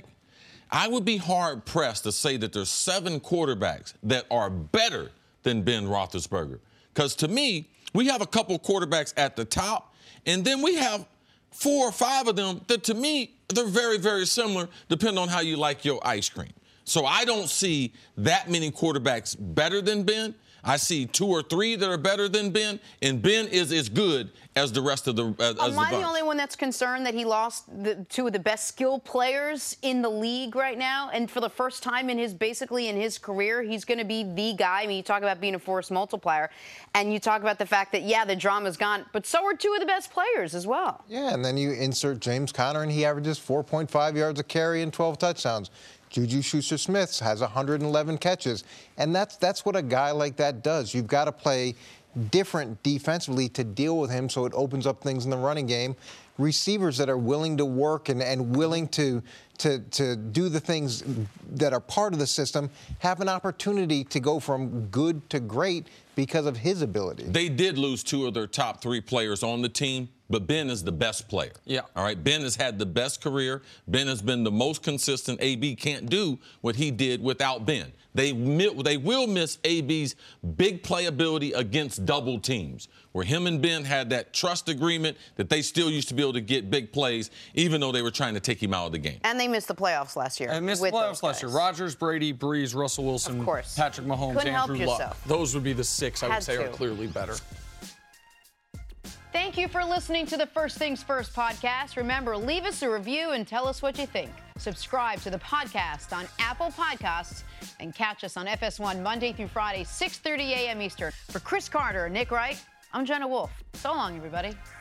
I would be hard-pressed to say that there's seven quarterbacks that are better than Ben Roethlisberger. Because to me, we have a couple quarterbacks at the top, and then we have four or five of them that, to me, they're very, very similar, depending on how you like your ice cream. So I don't see that many quarterbacks better than Ben. I see two or three that are better than Ben, and Ben is as good as the rest of the uh, as Am I the, the only one that's concerned that he lost the, two of the best skill players in the league right now? And for the first time in his, basically in his career, he's going to be the guy. I mean, you talk about being a force multiplier, and you talk about the fact that, yeah, the drama's gone, but so are two of the best players as well. Yeah, and then you insert James Conner, and he averages four point five yards a carry and twelve touchdowns. Juju Schuster-Smith has one hundred eleven catches. And that's that's what a guy like that does. You've got to play different defensively to deal with him, so it opens up things in the running game. Receivers that are willing to work and, and willing to, to, to do the things that are part of the system have an opportunity to go from good to great because of his ability. They did lose two of their top three players on the team, but Ben is the best player. Yeah. All right. Ben has had the best career. Ben has been the most consistent. A B can't do what he did without Ben. They they will miss A B's big playability against double teams, where him and Ben had that trust agreement that they still used to be able to get big plays, even though they were trying to take him out of the game. And they missed the playoffs last year. And missed the playoffs last year. Rodgers, Brady, Breeze, Russell Wilson, of course. Patrick Mahomes, Couldn't Andrew help Luck. yourself. Those would be the six I would Had say to. are clearly better. Thank you for listening to the First Things First podcast. Remember, leave us a review and tell us what you think. Subscribe to the podcast on Apple Podcasts and catch us on F S one Monday through Friday, six thirty a.m. Eastern. For Chris Carter and Nick Wright, I'm Jenna Wolf. So long, everybody.